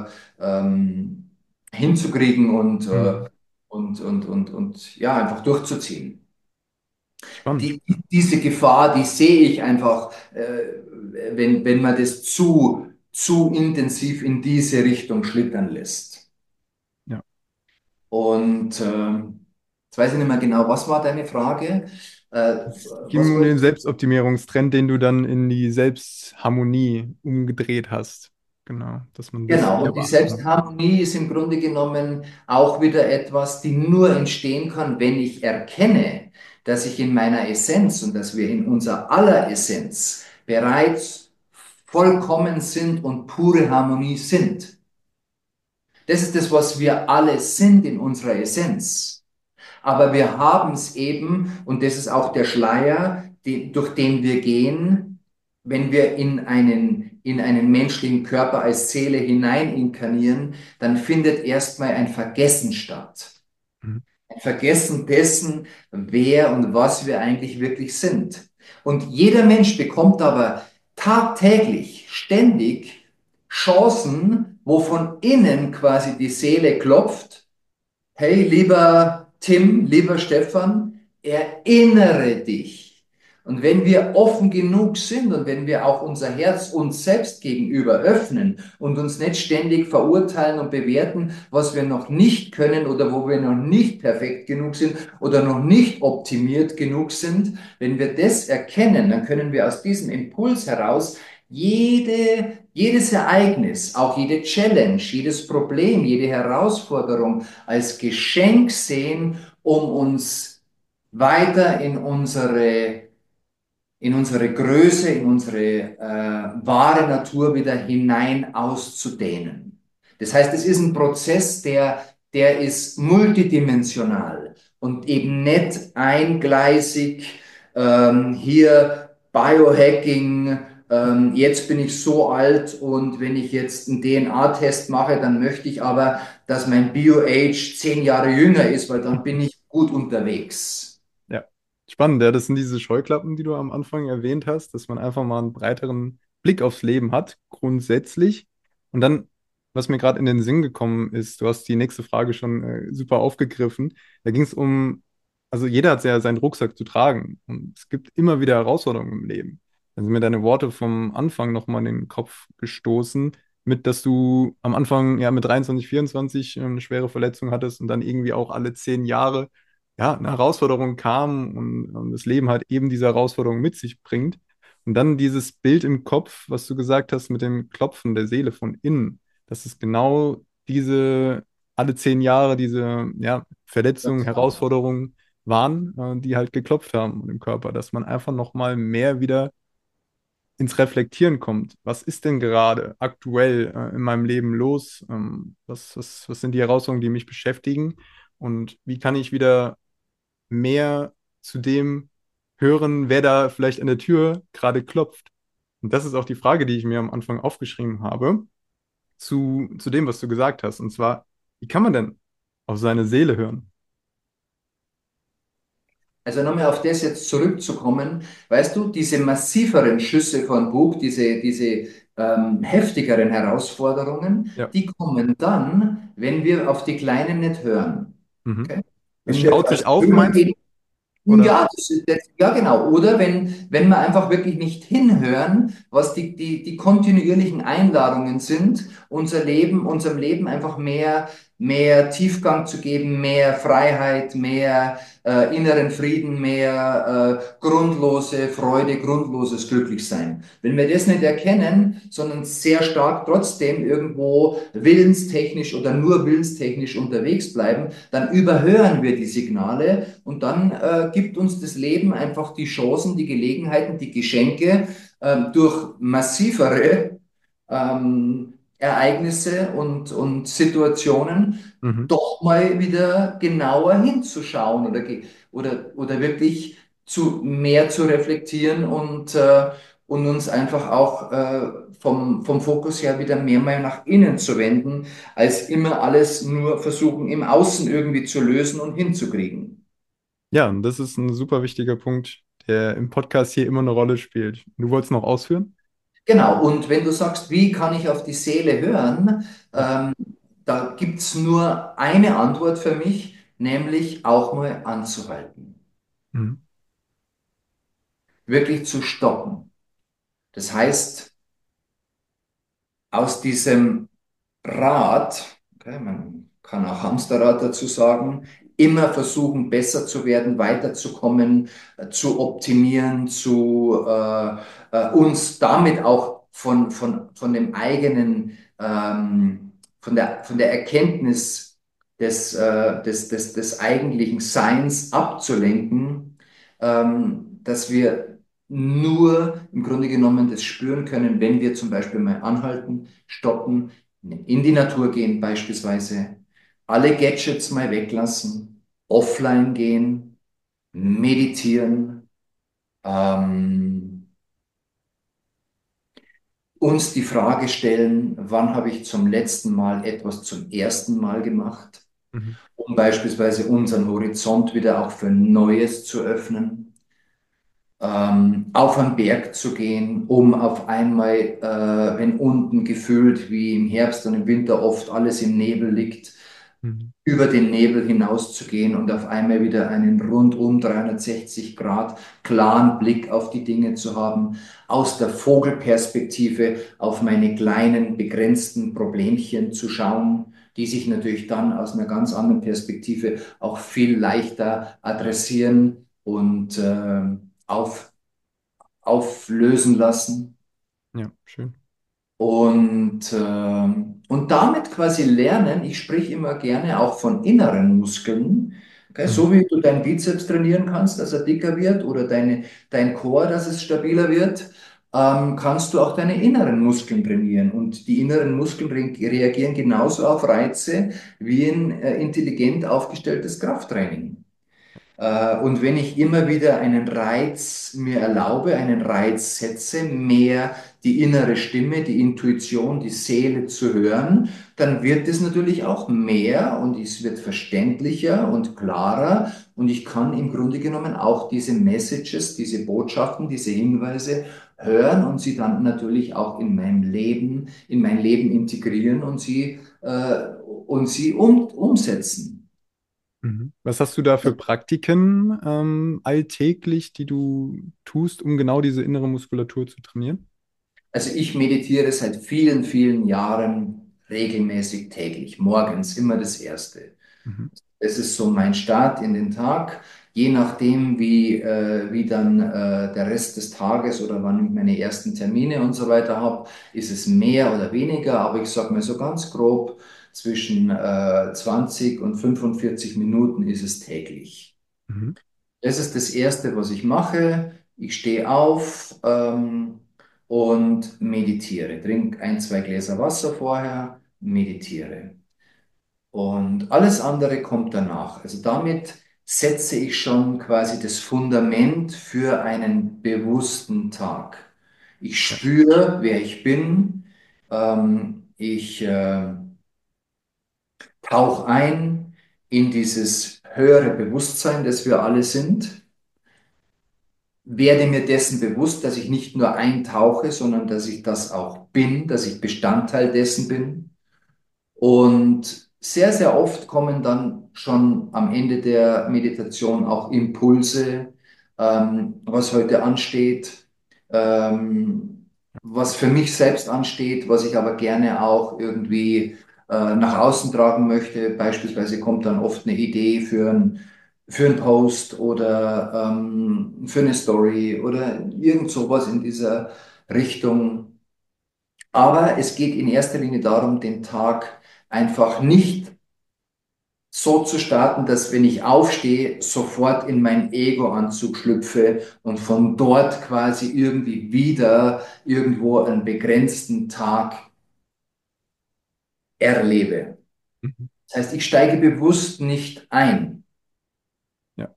hinzukriegen Mhm. und ja, einfach durchzuziehen. Spannend. Diese Gefahr, die sehe ich einfach, wenn man das zu intensiv in diese Richtung schlittern lässt. Ja. Und jetzt weiß ich nicht mehr genau, was war deine Frage? Es ging Was um den wolltest Selbstoptimierungstrend, den du dann in die Selbstharmonie umgedreht hast. Genau, dass man das Genau, wieder und die wahrnimmt. Selbstharmonie ist im Grunde genommen auch wieder etwas, die nur entstehen kann, wenn ich erkenne, dass ich in meiner Essenz und dass wir in unserer aller Essenz bereits vollkommen sind und pure Harmonie sind. Das ist das, was wir alle sind in unserer Essenz. Aber wir haben es eben, und das ist auch der Schleier, durch den wir gehen, wenn wir in einen menschlichen Körper als Seele hinein inkarnieren, dann findet erstmal ein Vergessen statt. Mhm. ein Vergessen dessen, wer und was wir eigentlich wirklich sind. Und jeder Mensch bekommt aber tagtäglich, ständig Chancen, wo von innen quasi die Seele klopft. Hey, lieber Tim, lieber Stefan, erinnere dich. Und wenn wir offen genug sind und wenn wir auch unser Herz uns selbst gegenüber öffnen und uns nicht ständig verurteilen und bewerten, was wir noch nicht können oder wo wir noch nicht perfekt genug sind oder noch nicht optimiert genug sind, wenn wir das erkennen, dann können wir aus diesem Impuls heraus jedes Ereignis, auch jede Challenge, jedes Problem, jede Herausforderung als Geschenk sehen, um uns weiter in unsere Größe, in unsere wahre Natur wieder hinein auszudehnen. Das heißt, es ist ein Prozess, der ist multidimensional und eben nicht eingleisig, hier Biohacking, jetzt bin ich so alt und wenn ich jetzt einen DNA-Test mache, dann möchte ich aber, dass mein Bio-Age 10 Jahre jünger ist, weil dann bin ich gut unterwegs. Ja, spannend. Ja, das sind diese Scheuklappen, die du am Anfang erwähnt hast, dass man einfach mal einen breiteren Blick aufs Leben hat, grundsätzlich. Und dann, was mir gerade in den Sinn gekommen ist, du hast die nächste Frage schon super aufgegriffen. Da ging es um, also jeder hat ja seinen Rucksack zu tragen und es gibt immer wieder Herausforderungen im Leben. Dann sind mir deine Worte vom Anfang nochmal in den Kopf gestoßen, mit, dass du am Anfang ja mit 23, 24 eine schwere Verletzung hattest und dann irgendwie auch alle 10 Jahre ja, eine Herausforderung kam und das Leben halt eben diese Herausforderung mit sich bringt. Und dann dieses Bild im Kopf, was du gesagt hast mit dem Klopfen der Seele von innen, dass es genau diese alle 10 Jahre diese ja, Verletzungen, Herausforderungen waren, die halt geklopft haben im Körper, dass man einfach nochmal mehr wieder ins Reflektieren kommt. Was ist denn gerade aktuell in meinem Leben los? Was sind die Herausforderungen, die mich beschäftigen? Und wie kann ich wieder mehr zu dem hören, wer da vielleicht an der Tür gerade klopft. Und das ist auch die Frage, die ich mir am Anfang aufgeschrieben habe, zu dem, was du gesagt hast. Und zwar, wie kann man denn auf seine Seele hören? Also nochmal auf das jetzt zurückzukommen, weißt du, diese massiveren Schüsse von Bug, diese heftigeren Herausforderungen, Ja. die kommen dann, wenn wir auf die Kleinen nicht hören. Mhm. Okay? Es Wenn wir staut sich als auf, Schwimmer meinst du? gehen, Oder? ja, ja, genau. Oder wenn wir einfach wirklich nicht hinhören, was die kontinuierlichen Einladungen sind, unserem Leben einfach mehr Tiefgang zu geben, mehr Freiheit, mehr inneren Frieden, mehr grundlose Freude, grundloses Glücklichsein. Wenn wir das nicht erkennen, sondern sehr stark trotzdem irgendwo willenstechnisch oder nur willenstechnisch unterwegs bleiben, dann überhören wir die Signale und dann gibt uns das Leben einfach die Chancen, die Gelegenheiten, die Geschenke durch massivere Ereignisse und Situationen Mhm. doch mal wieder genauer hinzuschauen oder wirklich mehr zu reflektieren und uns einfach auch vom Fokus her wieder mehr mal nach innen zu wenden, als immer alles nur versuchen, im Außen irgendwie zu lösen und hinzukriegen. Ja, und das ist ein super wichtiger Punkt, der im Podcast hier immer eine Rolle spielt. Du wolltest noch ausführen? Genau, und wenn du sagst, wie kann ich auf die Seele hören, Ja. ähm, da gibt es nur eine Antwort für mich, nämlich auch mal anzuhalten, Mhm. wirklich zu stoppen. Das heißt, aus diesem Rad, okay, man kann auch Hamsterrad dazu sagen, immer versuchen, besser zu werden, weiterzukommen, zu optimieren, uns damit auch von dem eigenen, von der Erkenntnis des eigentlichen Seins abzulenken, dass wir nur im Grunde genommen das spüren können, wenn wir zum Beispiel mal anhalten, stoppen, in die Natur gehen beispielsweise, alle Gadgets mal weglassen, offline gehen, meditieren, uns die Frage stellen, wann habe ich zum letzten Mal etwas zum ersten Mal gemacht? Mhm. um beispielsweise unseren Horizont wieder auch für Neues zu öffnen, auf einen Berg zu gehen, um auf einmal, wenn unten gefühlt wie im Herbst und im Winter oft alles im Nebel liegt, Mhm. über den Nebel hinauszugehen und auf einmal wieder einen rundum 360 Grad klaren Blick auf die Dinge zu haben, aus der Vogelperspektive auf meine kleinen begrenzten Problemchen zu schauen, die sich natürlich dann aus einer ganz anderen Perspektive auch viel leichter adressieren und auflösen lassen. Ja, schön. Und damit quasi lernen, ich spreche immer gerne auch von inneren Muskeln, okay? Mhm. So wie du deinen Bizeps trainieren kannst, dass er dicker wird oder dein Core, dass es stabiler wird, kannst du auch deine inneren Muskeln trainieren. Und die inneren Muskeln reagieren genauso auf Reize wie ein intelligent aufgestelltes Krafttraining. Und wenn ich immer wieder einen Reiz mir erlaube, einen Reiz setze, mehr die innere Stimme, die Intuition, die Seele zu hören, dann wird es natürlich auch mehr und es wird verständlicher und klarer und ich kann im Grunde genommen auch diese Messages, diese Botschaften, diese Hinweise hören und sie dann natürlich auch in meinem Leben, in mein Leben integrieren und sie umsetzen. Mhm. Was hast du da für Praktiken alltäglich, die du tust, um genau diese innere Muskulatur zu trainieren? Also ich meditiere seit vielen, vielen Jahren regelmäßig täglich, morgens immer das Erste. Mhm. Es ist so mein Start in den Tag, je nachdem, wie dann der Rest des Tages oder wann ich meine ersten Termine und so weiter habe, ist es mehr oder weniger, aber ich sage mal so ganz grob, zwischen 20 und 45 Minuten ist es täglich. Mhm. Das ist das Erste, was ich mache. Ich stehe auf und meditiere. Trink ein, zwei Gläser Wasser vorher, meditiere. Und alles andere kommt danach. Also damit setze ich schon quasi das Fundament für einen bewussten Tag. Ich Ja. spüre, wer ich bin. Ich tauche ein in dieses höhere Bewusstsein, das wir alle sind. Werde mir dessen bewusst, dass ich nicht nur eintauche, sondern dass ich das auch bin, dass ich Bestandteil dessen bin. Und sehr, sehr oft kommen dann schon am Ende der Meditation auch Impulse, was heute ansteht, was für mich selbst ansteht, was ich aber gerne auch irgendwie nach außen tragen möchte. Beispielsweise kommt dann oft eine Idee für einen Post oder für eine Story oder irgend sowas in dieser Richtung. Aber es geht in erster Linie darum, den Tag einfach nicht so zu starten, dass wenn ich aufstehe, sofort in meinen Ego-Anzug schlüpfe und von dort quasi irgendwie wieder irgendwo einen begrenzten Tag erlebe. Mhm. Das heißt, ich steige bewusst nicht ein Ja,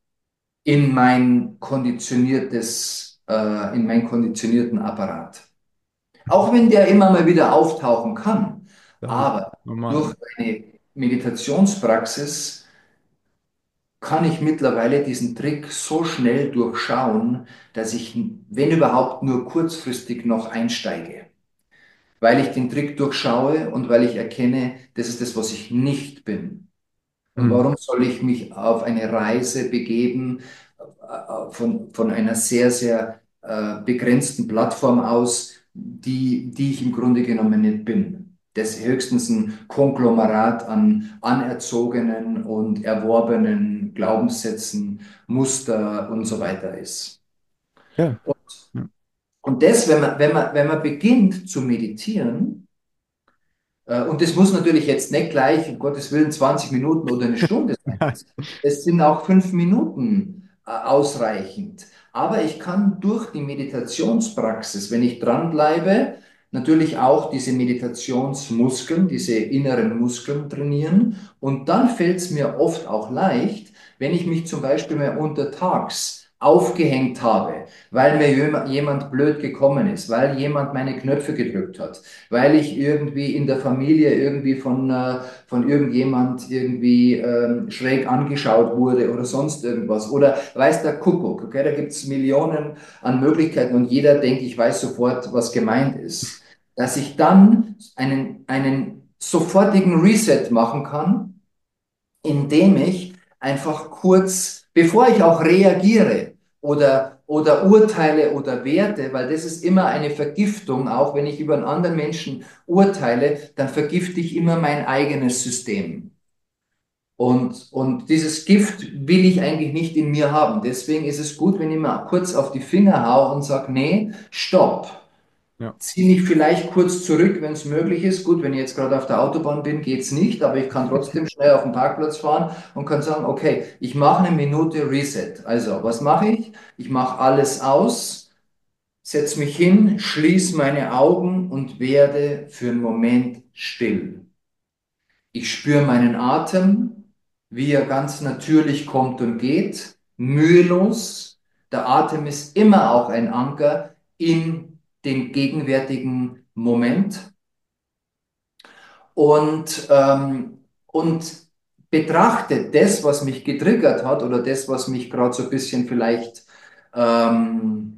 in meinen konditionierten Apparat. Auch wenn der immer mal wieder auftauchen kann. das ist Aber normal. durch eine Meditationspraxis kann ich mittlerweile diesen Trick so schnell durchschauen, dass ich, wenn überhaupt, nur kurzfristig noch einsteige. Weil ich den Trick durchschaue und weil ich erkenne, das ist das, was ich nicht bin. Und Mhm. warum soll ich mich auf eine Reise begeben, von einer sehr, sehr begrenzten Plattform aus, die ich im Grunde genommen nicht bin? Das höchstens ein Konglomerat an anerzogenen und erworbenen Glaubenssätzen, Muster und so weiter ist. Ja. Und, Ja. und das, wenn man beginnt zu meditieren, und das muss natürlich jetzt nicht gleich, um Gottes Willen, 20 Minuten oder eine Stunde sein. Nein. Es sind auch 5 Minuten ausreichend. Aber ich kann durch die Meditationspraxis, wenn ich dranbleibe, natürlich auch diese Meditationsmuskeln, diese inneren Muskeln trainieren. Und dann fällt es mir oft auch leicht, wenn ich mich zum Beispiel mal untertags aufgehängt habe, weil mir jemand blöd gekommen ist, weil jemand meine Knöpfe gedrückt hat, weil ich irgendwie in der Familie irgendwie von irgendjemand irgendwie schräg angeschaut wurde oder sonst irgendwas. Oder weiß der Kuckuck, okay, da gibt es Millionen an Möglichkeiten und jeder denkt, ich weiß sofort, was gemeint ist. Dass ich dann einen sofortigen Reset machen kann, indem ich einfach kurz, bevor ich auch reagiere oder urteile oder werte, weil das ist immer eine Vergiftung, auch wenn ich über einen anderen Menschen urteile, dann vergifte ich immer mein eigenes System. Und dieses Gift will ich eigentlich nicht in mir haben. Deswegen ist es gut, wenn ich mal kurz auf die Finger haue und sage, nee, stopp. Ja. Zieh mich vielleicht kurz zurück, wenn es möglich ist. Gut, wenn ich jetzt gerade auf der Autobahn bin, geht's nicht, aber ich kann trotzdem schnell auf den Parkplatz fahren und kann sagen, okay, ich mache eine Minute Reset. Also, was mache ich? Ich mache alles aus, setze mich hin, schließe meine Augen und werde für einen Moment still. Ich spüre meinen Atem, wie er ganz natürlich kommt und geht, mühelos. Der Atem ist immer auch ein Anker in den gegenwärtigen Moment und betrachte das, was mich getriggert hat oder das, was mich gerade so ein bisschen vielleicht ähm,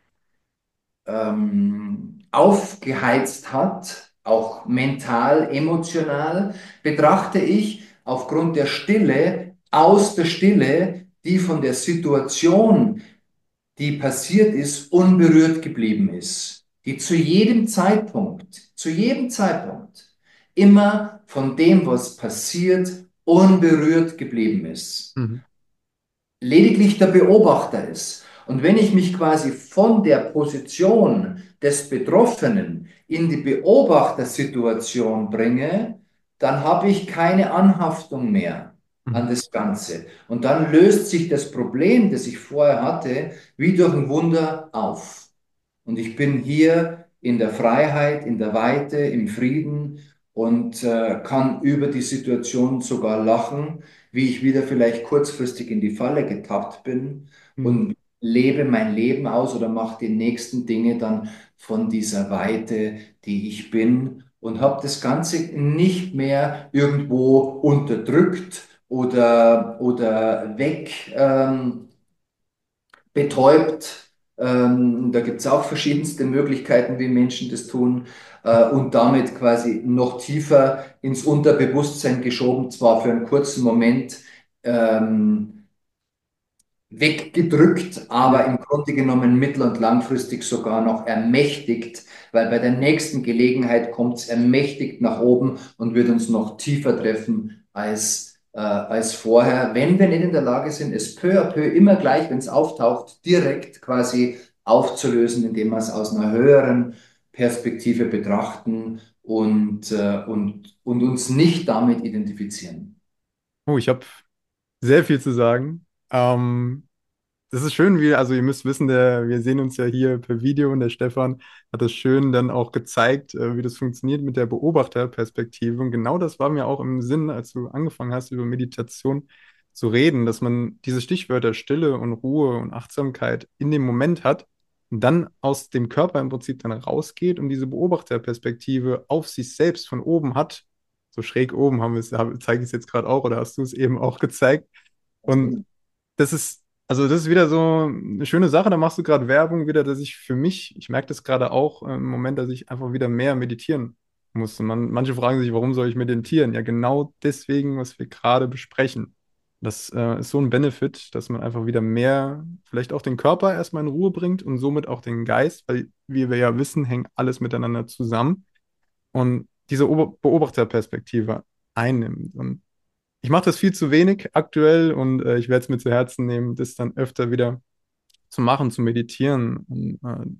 aufgeheizt hat, auch mental, emotional, betrachte ich aufgrund der Stille, aus der Stille, die von der Situation, die passiert ist, unberührt geblieben ist, die zu jedem Zeitpunkt immer von dem, was passiert, unberührt geblieben ist, Mhm. lediglich der Beobachter ist. Und wenn ich mich quasi von der Position des Betroffenen in die Beobachtersituation bringe, dann habe ich keine Anhaftung mehr an Mhm. das Ganze. Und dann löst sich das Problem, das ich vorher hatte, wie durch ein Wunder auf. Und ich bin hier in der Freiheit, in der Weite, im Frieden und kann über die Situation sogar lachen, wie ich wieder vielleicht kurzfristig in die Falle getappt bin Mhm. und lebe mein Leben aus oder mache die nächsten Dinge dann von dieser Weite, die ich bin und habe das Ganze nicht mehr irgendwo unterdrückt oder weg. Betäubt. Da gibt es auch verschiedenste Möglichkeiten, wie Menschen das tun und damit quasi noch tiefer ins Unterbewusstsein geschoben, zwar für einen kurzen Moment weggedrückt, aber Ja. im Grunde genommen mittel- und langfristig sogar noch ermächtigt, weil bei der nächsten Gelegenheit kommt es ermächtigt nach oben und wird uns noch tiefer treffen als vorher, wenn wir nicht in der Lage sind, es peu à peu immer gleich, wenn es auftaucht, direkt quasi aufzulösen, indem wir es aus einer höheren Perspektive betrachten und uns nicht damit identifizieren. Oh, ich habe sehr viel zu sagen. Das ist schön, also ihr müsst wissen, wir sehen uns ja hier per Video und der Stefan hat das schön dann auch gezeigt, wie das funktioniert mit der Beobachterperspektive. Und genau das war mir auch im Sinn, als du angefangen hast, über Meditation zu reden, dass man diese Stichwörter Stille und Ruhe und Achtsamkeit in dem Moment hat und dann aus dem Körper im Prinzip dann rausgeht und diese Beobachterperspektive auf sich selbst von oben hat. So schräg oben zeige ich es jetzt gerade auch, oder hast du es eben auch gezeigt? Und das ist wieder so eine schöne Sache, da machst du gerade Werbung wieder, dass ich für mich, ich merke das gerade auch im Moment, dass ich einfach wieder mehr meditieren musste. Manche fragen sich, warum soll ich meditieren? Ja, genau deswegen, was wir gerade besprechen. Das ist so ein Benefit, dass man einfach wieder mehr, vielleicht auch den Körper erstmal in Ruhe bringt und somit auch den Geist, weil, wie wir ja wissen, hängt alles miteinander zusammen und diese Beobachterperspektive einnimmt. Und ich mache das viel zu wenig aktuell und ich werde es mir zu Herzen nehmen, das dann öfter wieder zu machen, zu meditieren und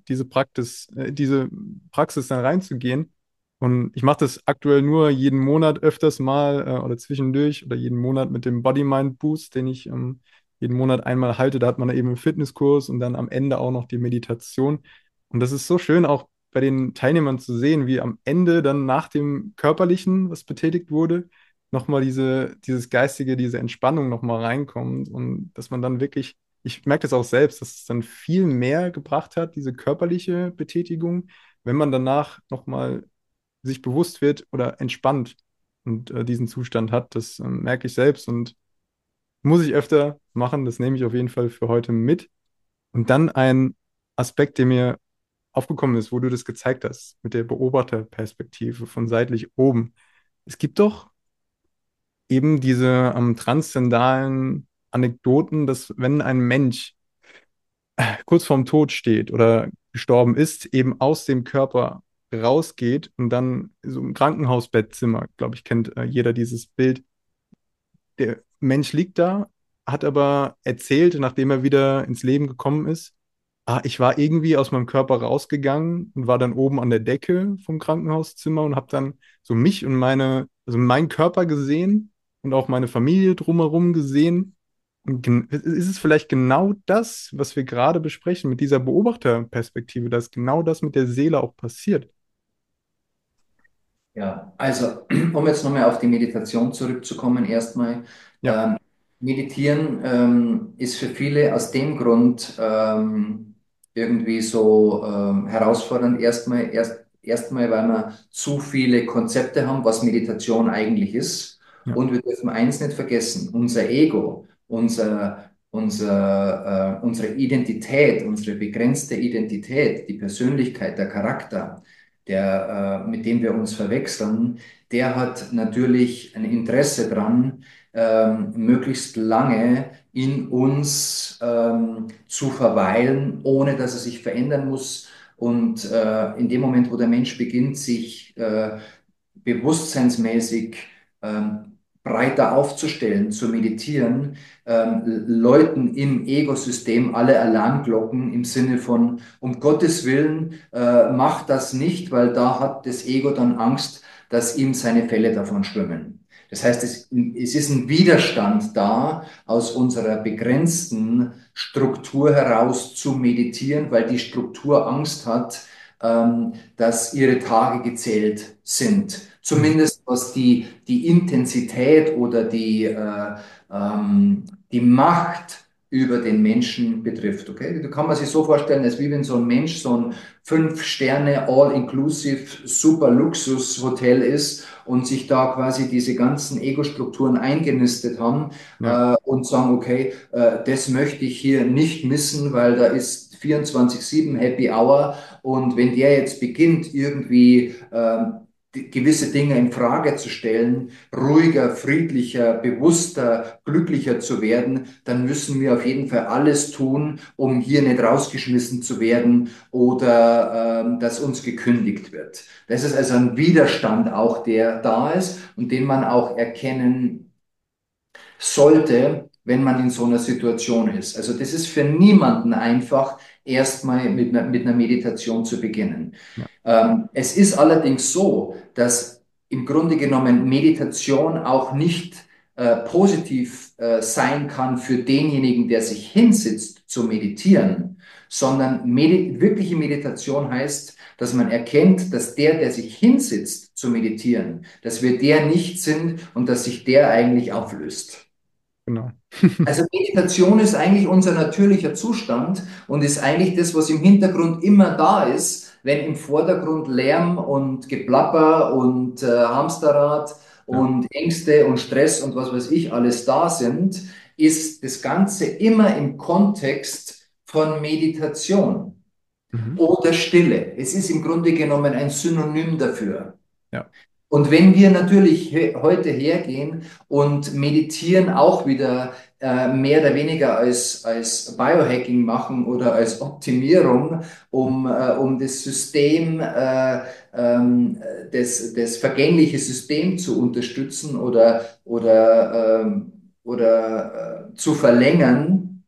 diese Praxis dann reinzugehen. Und ich mache das aktuell nur jeden Monat öfters mal oder zwischendurch oder jeden Monat mit dem Body-Mind-Boost, den ich jeden Monat einmal halte. Da hat man eben einen Fitnesskurs und dann am Ende auch noch die Meditation. Und das ist so schön auch bei den Teilnehmern zu sehen, wie am Ende dann nach dem Körperlichen, was betätigt wurde, nochmal dieses Geistige, diese Entspannung nochmal reinkommt und dass man dann wirklich ich merke das auch selbst, dass es dann viel mehr gebracht hat, diese körperliche Betätigung, wenn man danach nochmal sich bewusst wird oder entspannt und diesen Zustand hat. Das merke ich selbst und muss ich öfter machen. Das nehme ich auf jeden Fall für heute mit. Und dann ein Aspekt, der mir aufgekommen ist, wo du das gezeigt hast, mit der Beobachterperspektive von seitlich oben. Es gibt doch eben diese transzendentalen Anekdoten, dass wenn ein Mensch kurz vorm Tod steht oder gestorben ist, eben aus dem Körper rausgeht und dann so im Krankenhausbettzimmer, glaube ich, kennt jeder dieses Bild. Der Mensch liegt da, hat aber erzählt, nachdem er wieder ins Leben gekommen ist, ich war irgendwie aus meinem Körper rausgegangen und war dann oben an der Decke vom Krankenhauszimmer und habe dann so mich und also meinen Körper gesehen und auch meine Familie drumherum gesehen. Und ist es vielleicht genau das, was wir gerade besprechen, mit dieser Beobachterperspektive, dass genau das mit der Seele auch passiert? Ja, also um jetzt nochmal auf die Meditation zurückzukommen, erstmal. Ja, Ähm, Meditieren ist für viele aus dem Grund irgendwie so herausfordernd. Erstmal, weil wir zu viele Konzepte haben, was Meditation eigentlich ist. ja, Und wir dürfen eins nicht vergessen: unser Ego, unsere Identität, unsere begrenzte Identität, die Persönlichkeit, der Charakter, mit dem wir uns verwechseln, der hat natürlich ein Interesse dran, möglichst lange in uns zu verweilen, ohne dass er sich verändern muss. Und in dem Moment, wo der Mensch beginnt, sich bewusstseinsmäßig breiter aufzustellen, zu meditieren, läuten im Ego-System alle Alarmglocken im Sinne von, um Gottes Willen, macht das nicht, weil da hat das Ego dann Angst, dass ihm seine Fälle davon schwimmen. Das heißt, es ist ein Widerstand da, aus unserer begrenzten Struktur heraus zu meditieren, weil die Struktur Angst hat, dass ihre Tage gezählt sind. mhm. Zumindest was die Intensität oder die Macht über den Menschen betrifft. Okay? Du kann man sich so vorstellen, als wie wenn so ein Mensch so ein 5 Sterne All-Inclusive Super Luxus Hotel ist und sich da quasi diese ganzen Ego-Strukturen eingenistet haben Ja, und sagen, okay, das möchte ich hier nicht missen, weil da ist 24/7 Happy Hour und wenn der jetzt beginnt, irgendwie gewisse Dinge in Frage zu stellen, ruhiger, friedlicher, bewusster, glücklicher zu werden, dann müssen wir auf jeden Fall alles tun, um hier nicht rausgeschmissen zu werden oder dass uns gekündigt wird. Das ist also ein Widerstand auch, der da ist und den man auch erkennen sollte, wenn man in so einer Situation ist. Also das ist für niemanden einfach, erstmal mit einer Meditation zu beginnen. ja, Es ist allerdings so, dass im Grunde genommen Meditation auch nicht positiv sein kann für denjenigen, der sich hinsitzt zu meditieren, sondern wirkliche Meditation heißt, dass man erkennt, dass der sich hinsitzt zu meditieren, dass wir der nicht sind und dass sich der eigentlich auflöst. genau. Also Meditation ist eigentlich unser natürlicher Zustand und ist eigentlich das, was im Hintergrund immer da ist, wenn im Vordergrund Lärm und Geplapper und Hamsterrad Ja, und Ängste und Stress und was weiß ich alles da sind, ist das Ganze immer im Kontext von Meditation mhm. oder Stille. Es ist im Grunde genommen ein Synonym dafür. Ja, Und wenn wir natürlich heute hergehen und meditieren auch wieder mehr oder weniger als Biohacking machen oder als Optimierung, um das System, das vergängliche System zu unterstützen oder zu verlängern,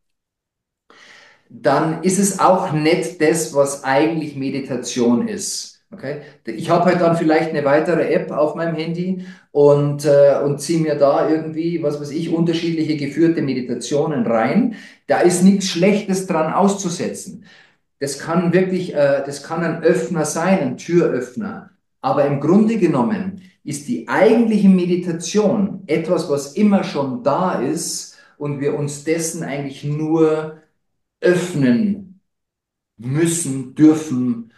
dann ist es auch nicht das, was eigentlich Meditation ist. Okay? Ich habe halt dann vielleicht eine weitere App auf meinem Handy und ziehe mir da irgendwie, was weiß ich, unterschiedliche geführte Meditationen rein. Da ist nichts Schlechtes dran auszusetzen. Das kann ein Öffner sein, ein Türöffner. Aber im Grunde genommen ist die eigentliche Meditation etwas, was immer schon da ist und wir uns dessen eigentlich nur öffnen müssen, dürfen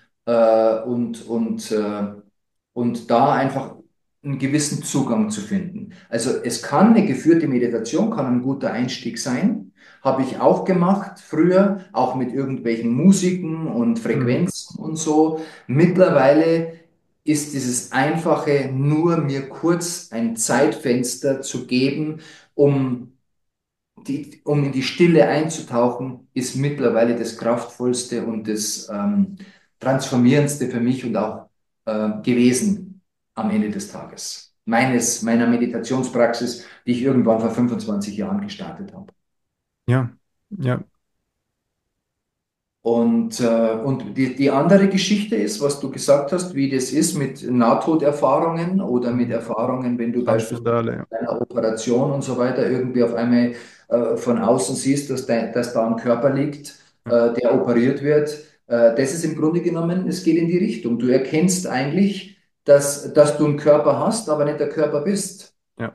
und da einfach einen gewissen Zugang zu finden. Also es kann eine geführte Meditation, kann ein guter Einstieg sein. Habe ich auch gemacht früher, auch mit irgendwelchen Musiken und Mhm. Frequenzen und so. Mittlerweile ist dieses einfache, nur mir kurz ein Zeitfenster zu geben, um um in die Stille einzutauchen, ist mittlerweile das Kraftvollste und das Transformierendste für mich und auch gewesen am Ende des Tages. Meiner Meditationspraxis, die ich irgendwann vor 25 Jahren gestartet habe. Ja, ja. Und die andere Geschichte ist, was du gesagt hast, wie das ist mit Nahtoderfahrungen oder mit Mhm. Erfahrungen, wenn du beispielsweise Transzendale, ja. bei einer Operation und so weiter irgendwie auf einmal von außen siehst, dass da ein Körper liegt, Ja, der operiert wird. Das ist im Grunde genommen, es geht in die Richtung. Du erkennst eigentlich, dass du einen Körper hast, aber nicht der Körper bist. ja,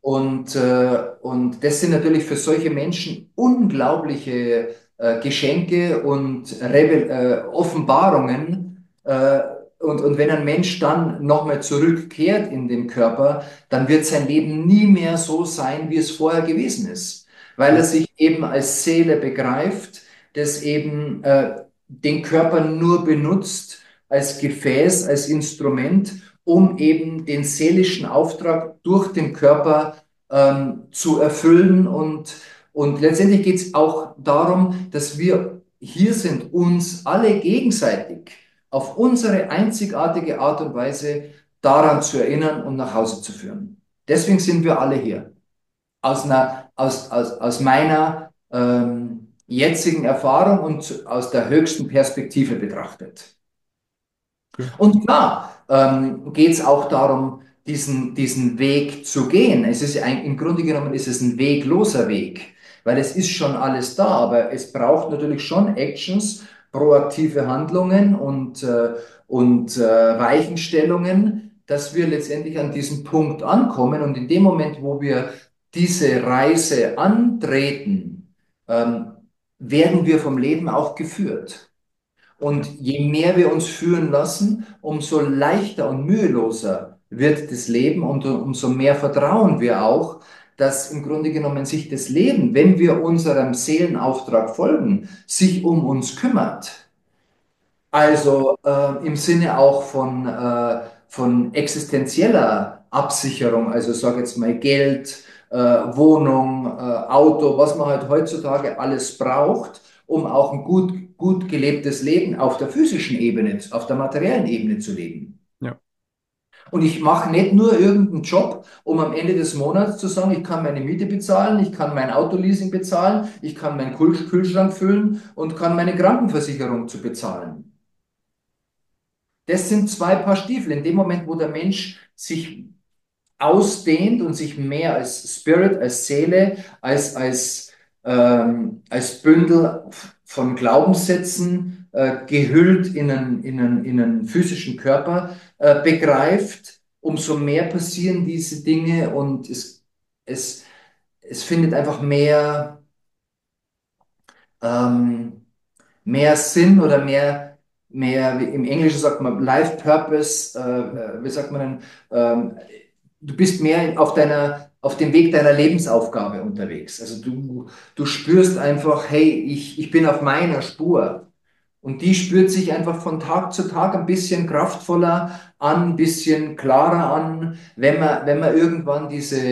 Und das sind natürlich für solche Menschen unglaubliche Geschenke und Offenbarungen. Und wenn ein Mensch dann nochmal zurückkehrt in den Körper, dann wird sein Leben nie mehr so sein, wie es vorher gewesen ist, weil er ja, sich eben als Seele begreift, das eben den Körper nur benutzt als Gefäß, als Instrument, um eben den seelischen Auftrag durch den Körper zu erfüllen. Und letztendlich geht es auch darum, dass wir hier sind, uns alle gegenseitig auf unsere einzigartige Art und Weise daran zu erinnern und nach Hause zu führen. Deswegen sind wir alle hier. Aus meiner jetzigen Erfahrung und aus der höchsten Perspektive betrachtet. okay. Und klar, geht es auch darum, diesen Weg zu gehen. Es ist im Grunde genommen ist es ein wegloser Weg, weil es ist schon alles da, aber es braucht natürlich schon Actions, proaktive Handlungen und Weichenstellungen, dass wir letztendlich an diesen Punkt ankommen. Und in dem Moment, wo wir diese Reise antreten, ähm, werden wir vom Leben auch geführt. Und Ja, je mehr wir uns führen lassen, umso leichter und müheloser wird das Leben und umso mehr vertrauen wir auch, dass im Grunde genommen sich das Leben, wenn wir unserem Seelenauftrag folgen, sich um uns kümmert. Also im Sinne auch von existenzieller Absicherung, also sage jetzt mal Geld, Wohnung, Auto, was man halt heutzutage alles braucht, um auch ein gut gelebtes Leben auf der physischen Ebene, auf der materiellen Ebene zu leben. ja, Und ich mache nicht nur irgendeinen Job, um am Ende des Monats zu sagen, ich kann meine Miete bezahlen, ich kann mein Autoleasing bezahlen, ich kann meinen Kühlschrank füllen und kann meine Krankenversicherung zu bezahlen. Das sind zwei Paar Stiefel. In dem Moment, wo der Mensch sich ausdehnt und sich mehr als Spirit, als Seele, als Bündel von Glaubenssätzen, gehüllt in einen physischen Körper, begreift, umso mehr passieren diese Dinge und es, es findet einfach ähm, mehr Sinn oder wie im Englischen sagt man Life Purpose, wie sagt man denn, du bist mehr auf dem Weg deiner Lebensaufgabe unterwegs. Also du spürst einfach, hey, ich bin auf meiner Spur. Und die spürt sich einfach von Tag zu Tag ein bisschen kraftvoller an, ein bisschen klarer an, wenn man irgendwann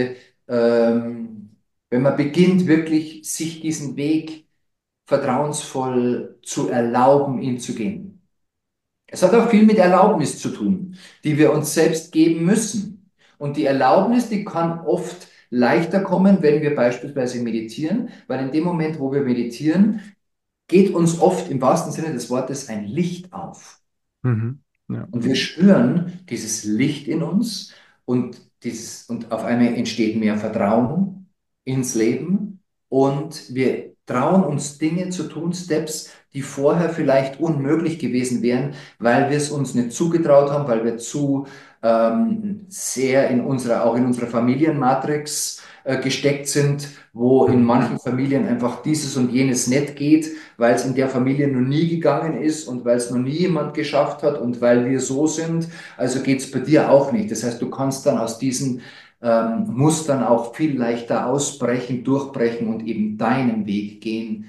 wenn man beginnt, wirklich sich diesen Weg vertrauensvoll zu erlauben, ihn zu gehen. Es hat auch viel mit Erlaubnis zu tun, die wir uns selbst geben müssen. Und die Erlaubnis, die kann oft leichter kommen, wenn wir beispielsweise meditieren, weil in dem Moment, wo wir meditieren, geht uns oft im wahrsten Sinne des Wortes ein Licht auf. mhm. Ja, Und wir spüren dieses Licht in uns und auf einmal entsteht mehr Vertrauen ins Leben und wir trauen uns Dinge zu tun, Steps, die vorher vielleicht unmöglich gewesen wären, weil wir es uns nicht zugetraut haben, weil wir zu sehr auch in unserer Familienmatrix gesteckt sind, wo in Mhm. manchen Familien einfach dieses und jenes nicht geht, weil es in der Familie noch nie gegangen ist und weil es noch nie jemand geschafft hat und weil wir so sind, also geht es bei dir auch nicht. Das heißt, du kannst dann aus diesen Mustern auch viel leichter ausbrechen, durchbrechen und eben deinen Weg gehen,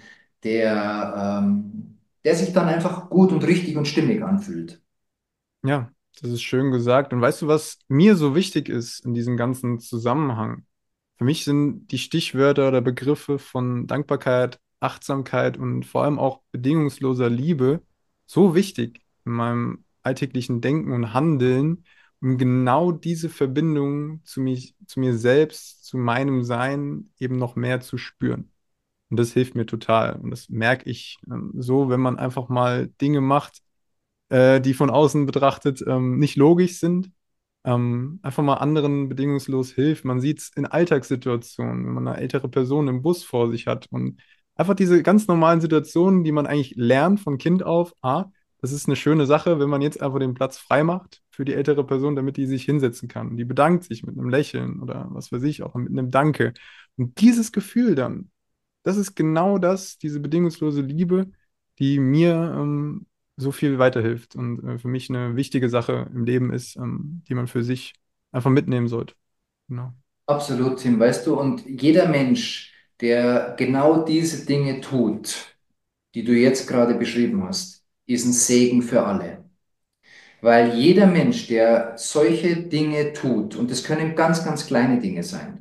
der sich dann einfach gut und richtig und stimmig anfühlt. Ja, das ist schön gesagt. Und weißt du, was mir so wichtig ist in diesem ganzen Zusammenhang? Für mich sind die Stichwörter oder Begriffe von Dankbarkeit, Achtsamkeit und vor allem auch bedingungsloser Liebe so wichtig in meinem alltäglichen Denken und Handeln, um genau diese Verbindung zu mir selbst, zu meinem Sein eben noch mehr zu spüren. Und das hilft mir total. Und das merke ich so, wenn man einfach mal Dinge macht, die von außen betrachtet nicht logisch sind. Einfach mal anderen bedingungslos hilft. Man sieht es in Alltagssituationen, wenn man eine ältere Person im Bus vor sich hat und einfach diese ganz normalen Situationen, die man eigentlich lernt von Kind auf. Das ist eine schöne Sache, wenn man jetzt einfach den Platz frei macht für die ältere Person, damit die sich hinsetzen kann. Und die bedankt sich mit einem Lächeln oder was weiß ich, auch mit einem Danke. Und dieses Gefühl dann, das ist genau das, diese bedingungslose Liebe, die mir so viel weiterhilft und für mich eine wichtige Sache im Leben ist, die man für sich einfach mitnehmen sollte. Genau. Absolut, Tim, weißt du, und jeder Mensch, der genau diese Dinge tut, die du jetzt gerade beschrieben hast, ist ein Segen für alle. Weil jeder Mensch, der solche Dinge tut, und das können ganz, ganz kleine Dinge sein,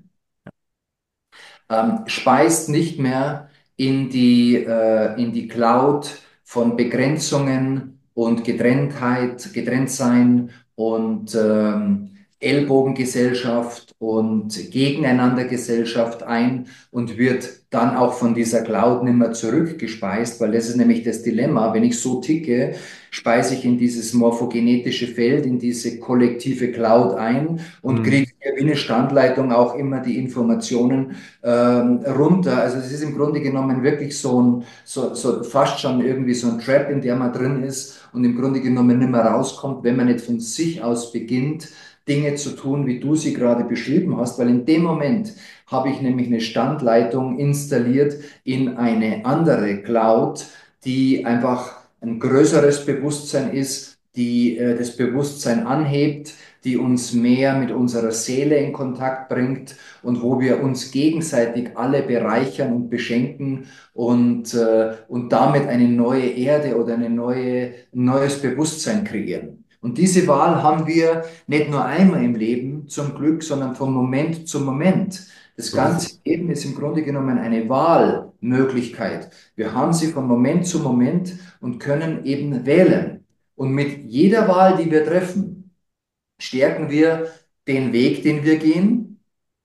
speist nicht mehr in die Cloud von Begrenzungen und Getrenntsein und Ellbogengesellschaft und Gegeneinandergesellschaft ein und wird dann auch von dieser Cloud nicht mehr zurückgespeist, weil das ist nämlich das Dilemma. Wenn ich so ticke, speise ich in dieses morphogenetische Feld, in diese kollektive Cloud ein und Mhm. kriege wie eine Standleitung auch immer die Informationen runter. Also es ist im Grunde genommen wirklich so fast schon irgendwie so ein Trap, in der man drin ist und im Grunde genommen nicht mehr rauskommt, wenn man nicht von sich aus beginnt, Dinge zu tun, wie du sie gerade beschrieben hast, weil in dem Moment habe ich nämlich eine Standleitung installiert in eine andere Cloud, die einfach ein größeres Bewusstsein ist, die das Bewusstsein anhebt, die uns mehr mit unserer Seele in Kontakt bringt und wo wir uns gegenseitig alle bereichern und beschenken und damit eine neue Erde oder ein neues Bewusstsein kreieren. Und diese Wahl haben wir nicht nur einmal im Leben zum Glück, sondern von Moment zu Moment. Das So ist ganze es. Leben ist im Grunde genommen eine Wahlmöglichkeit. Wir haben sie von Moment zu Moment und können eben wählen. Und mit jeder Wahl, die wir treffen, stärken wir den Weg, den wir gehen,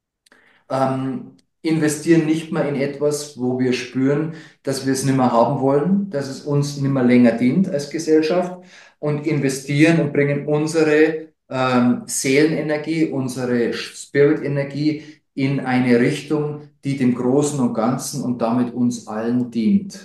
investieren nicht mehr in etwas, wo wir spüren, dass wir es nicht mehr haben wollen, dass es uns nicht mehr länger dient als Gesellschaft und investieren und bringen unsere Seelenenergie, unsere Spirit-Energie in eine Richtung, die dem Großen und Ganzen und damit uns allen dient.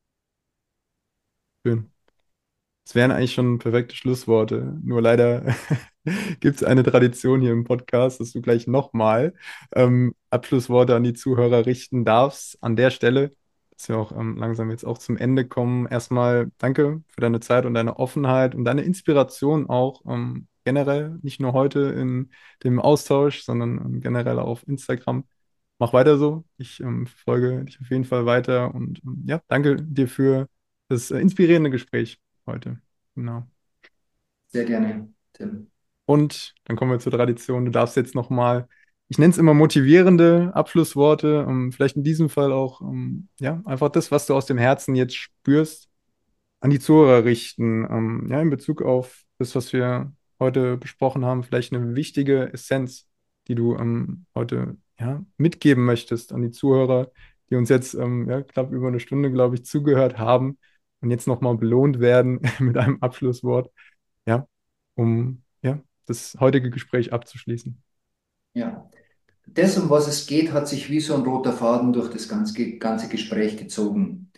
Schön. Das wären eigentlich schon perfekte Schlussworte. Nur leider gibt es eine Tradition hier im Podcast, dass du gleich nochmal Abschlussworte an die Zuhörer richten darfst. An der Stelle, dass wir auch langsam jetzt auch zum Ende kommen. Erstmal danke für deine Zeit und deine Offenheit und deine Inspiration auch generell, nicht nur heute in dem Austausch, sondern generell auf Instagram. Mach weiter so. Ich folge dich auf jeden Fall weiter und ja, danke dir für das inspirierende Gespräch heute. Genau. Sehr gerne, Tim. Und dann kommen wir zur Tradition. Du darfst jetzt nochmal, ich nenne es immer motivierende Abschlussworte, vielleicht in diesem Fall auch, ja, einfach das, was du aus dem Herzen jetzt spürst, an die Zuhörer richten. Ja, in Bezug auf das, was wir heute besprochen haben, vielleicht eine wichtige Essenz, die du heute ja, mitgeben möchtest an die Zuhörer, die uns jetzt ja, knapp über eine Stunde, glaube ich, zugehört haben und jetzt nochmal belohnt werden mit einem Abschlusswort, ja, um ja, das heutige Gespräch abzuschließen. Ja. Das, um was es geht, hat sich wie so ein roter Faden durch das ganze Gespräch gezogen.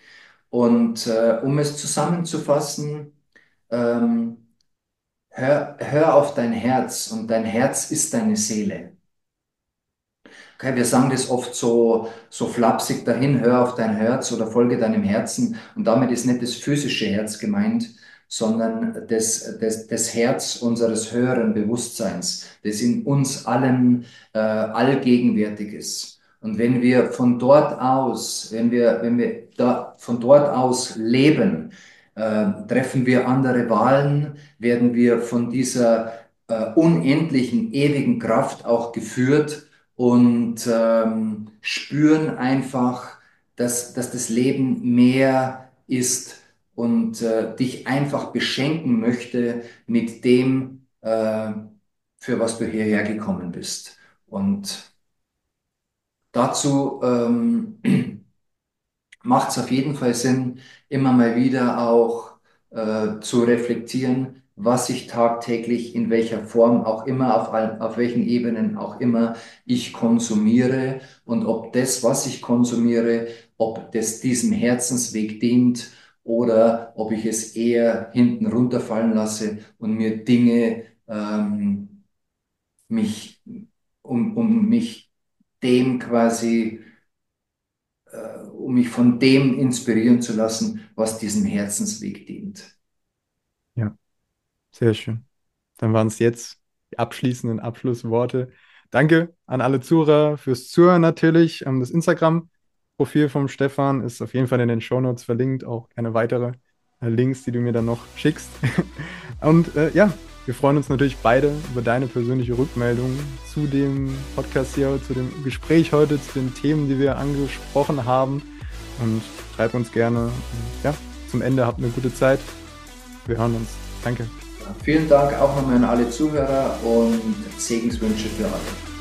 Und um es zusammenzufassen, ähm, hör auf dein Herz und dein Herz ist deine Seele. Okay, wir sagen das oft so flapsig dahin, hör auf dein Herz oder folge deinem Herzen. Und damit ist nicht das physische Herz gemeint, sondern das Herz unseres höheren Bewusstseins, das in uns allen allgegenwärtig ist. Und wenn wir von dort aus, wenn wir da von dort aus leben, treffen wir andere Wahlen, werden wir von dieser unendlichen, ewigen Kraft auch geführt und spüren einfach, dass das Leben mehr ist und dich einfach beschenken möchte mit dem, für was du hierher gekommen bist. Und dazu macht es auf jeden Fall Sinn, immer mal wieder auch zu reflektieren, was ich tagtäglich in welcher Form auch immer, auf welchen Ebenen auch immer ich konsumiere und ob das, was ich konsumiere, ob das diesem Herzensweg dient oder ob ich es eher hinten runterfallen lasse und mir Dinge mich um mich dem quasi um mich von dem inspirieren zu lassen, was diesem Herzensweg dient. Ja, sehr schön. Dann waren es jetzt die abschließenden Abschlussworte. Danke an alle Zuhörer fürs Zuhören natürlich. Das Instagram-Profil vom Stefan ist auf jeden Fall in den Shownotes verlinkt, auch gerne weitere Links, die du mir dann noch schickst. Und ja, wir freuen uns natürlich beide über deine persönliche Rückmeldung zu dem Podcast hier, zu dem Gespräch heute, zu den Themen, die wir angesprochen haben. Und schreib uns gerne. Ja, zum Ende habt eine gute Zeit. Wir hören uns. Danke. Vielen Dank auch nochmal an alle Zuhörer und Segenswünsche für alle.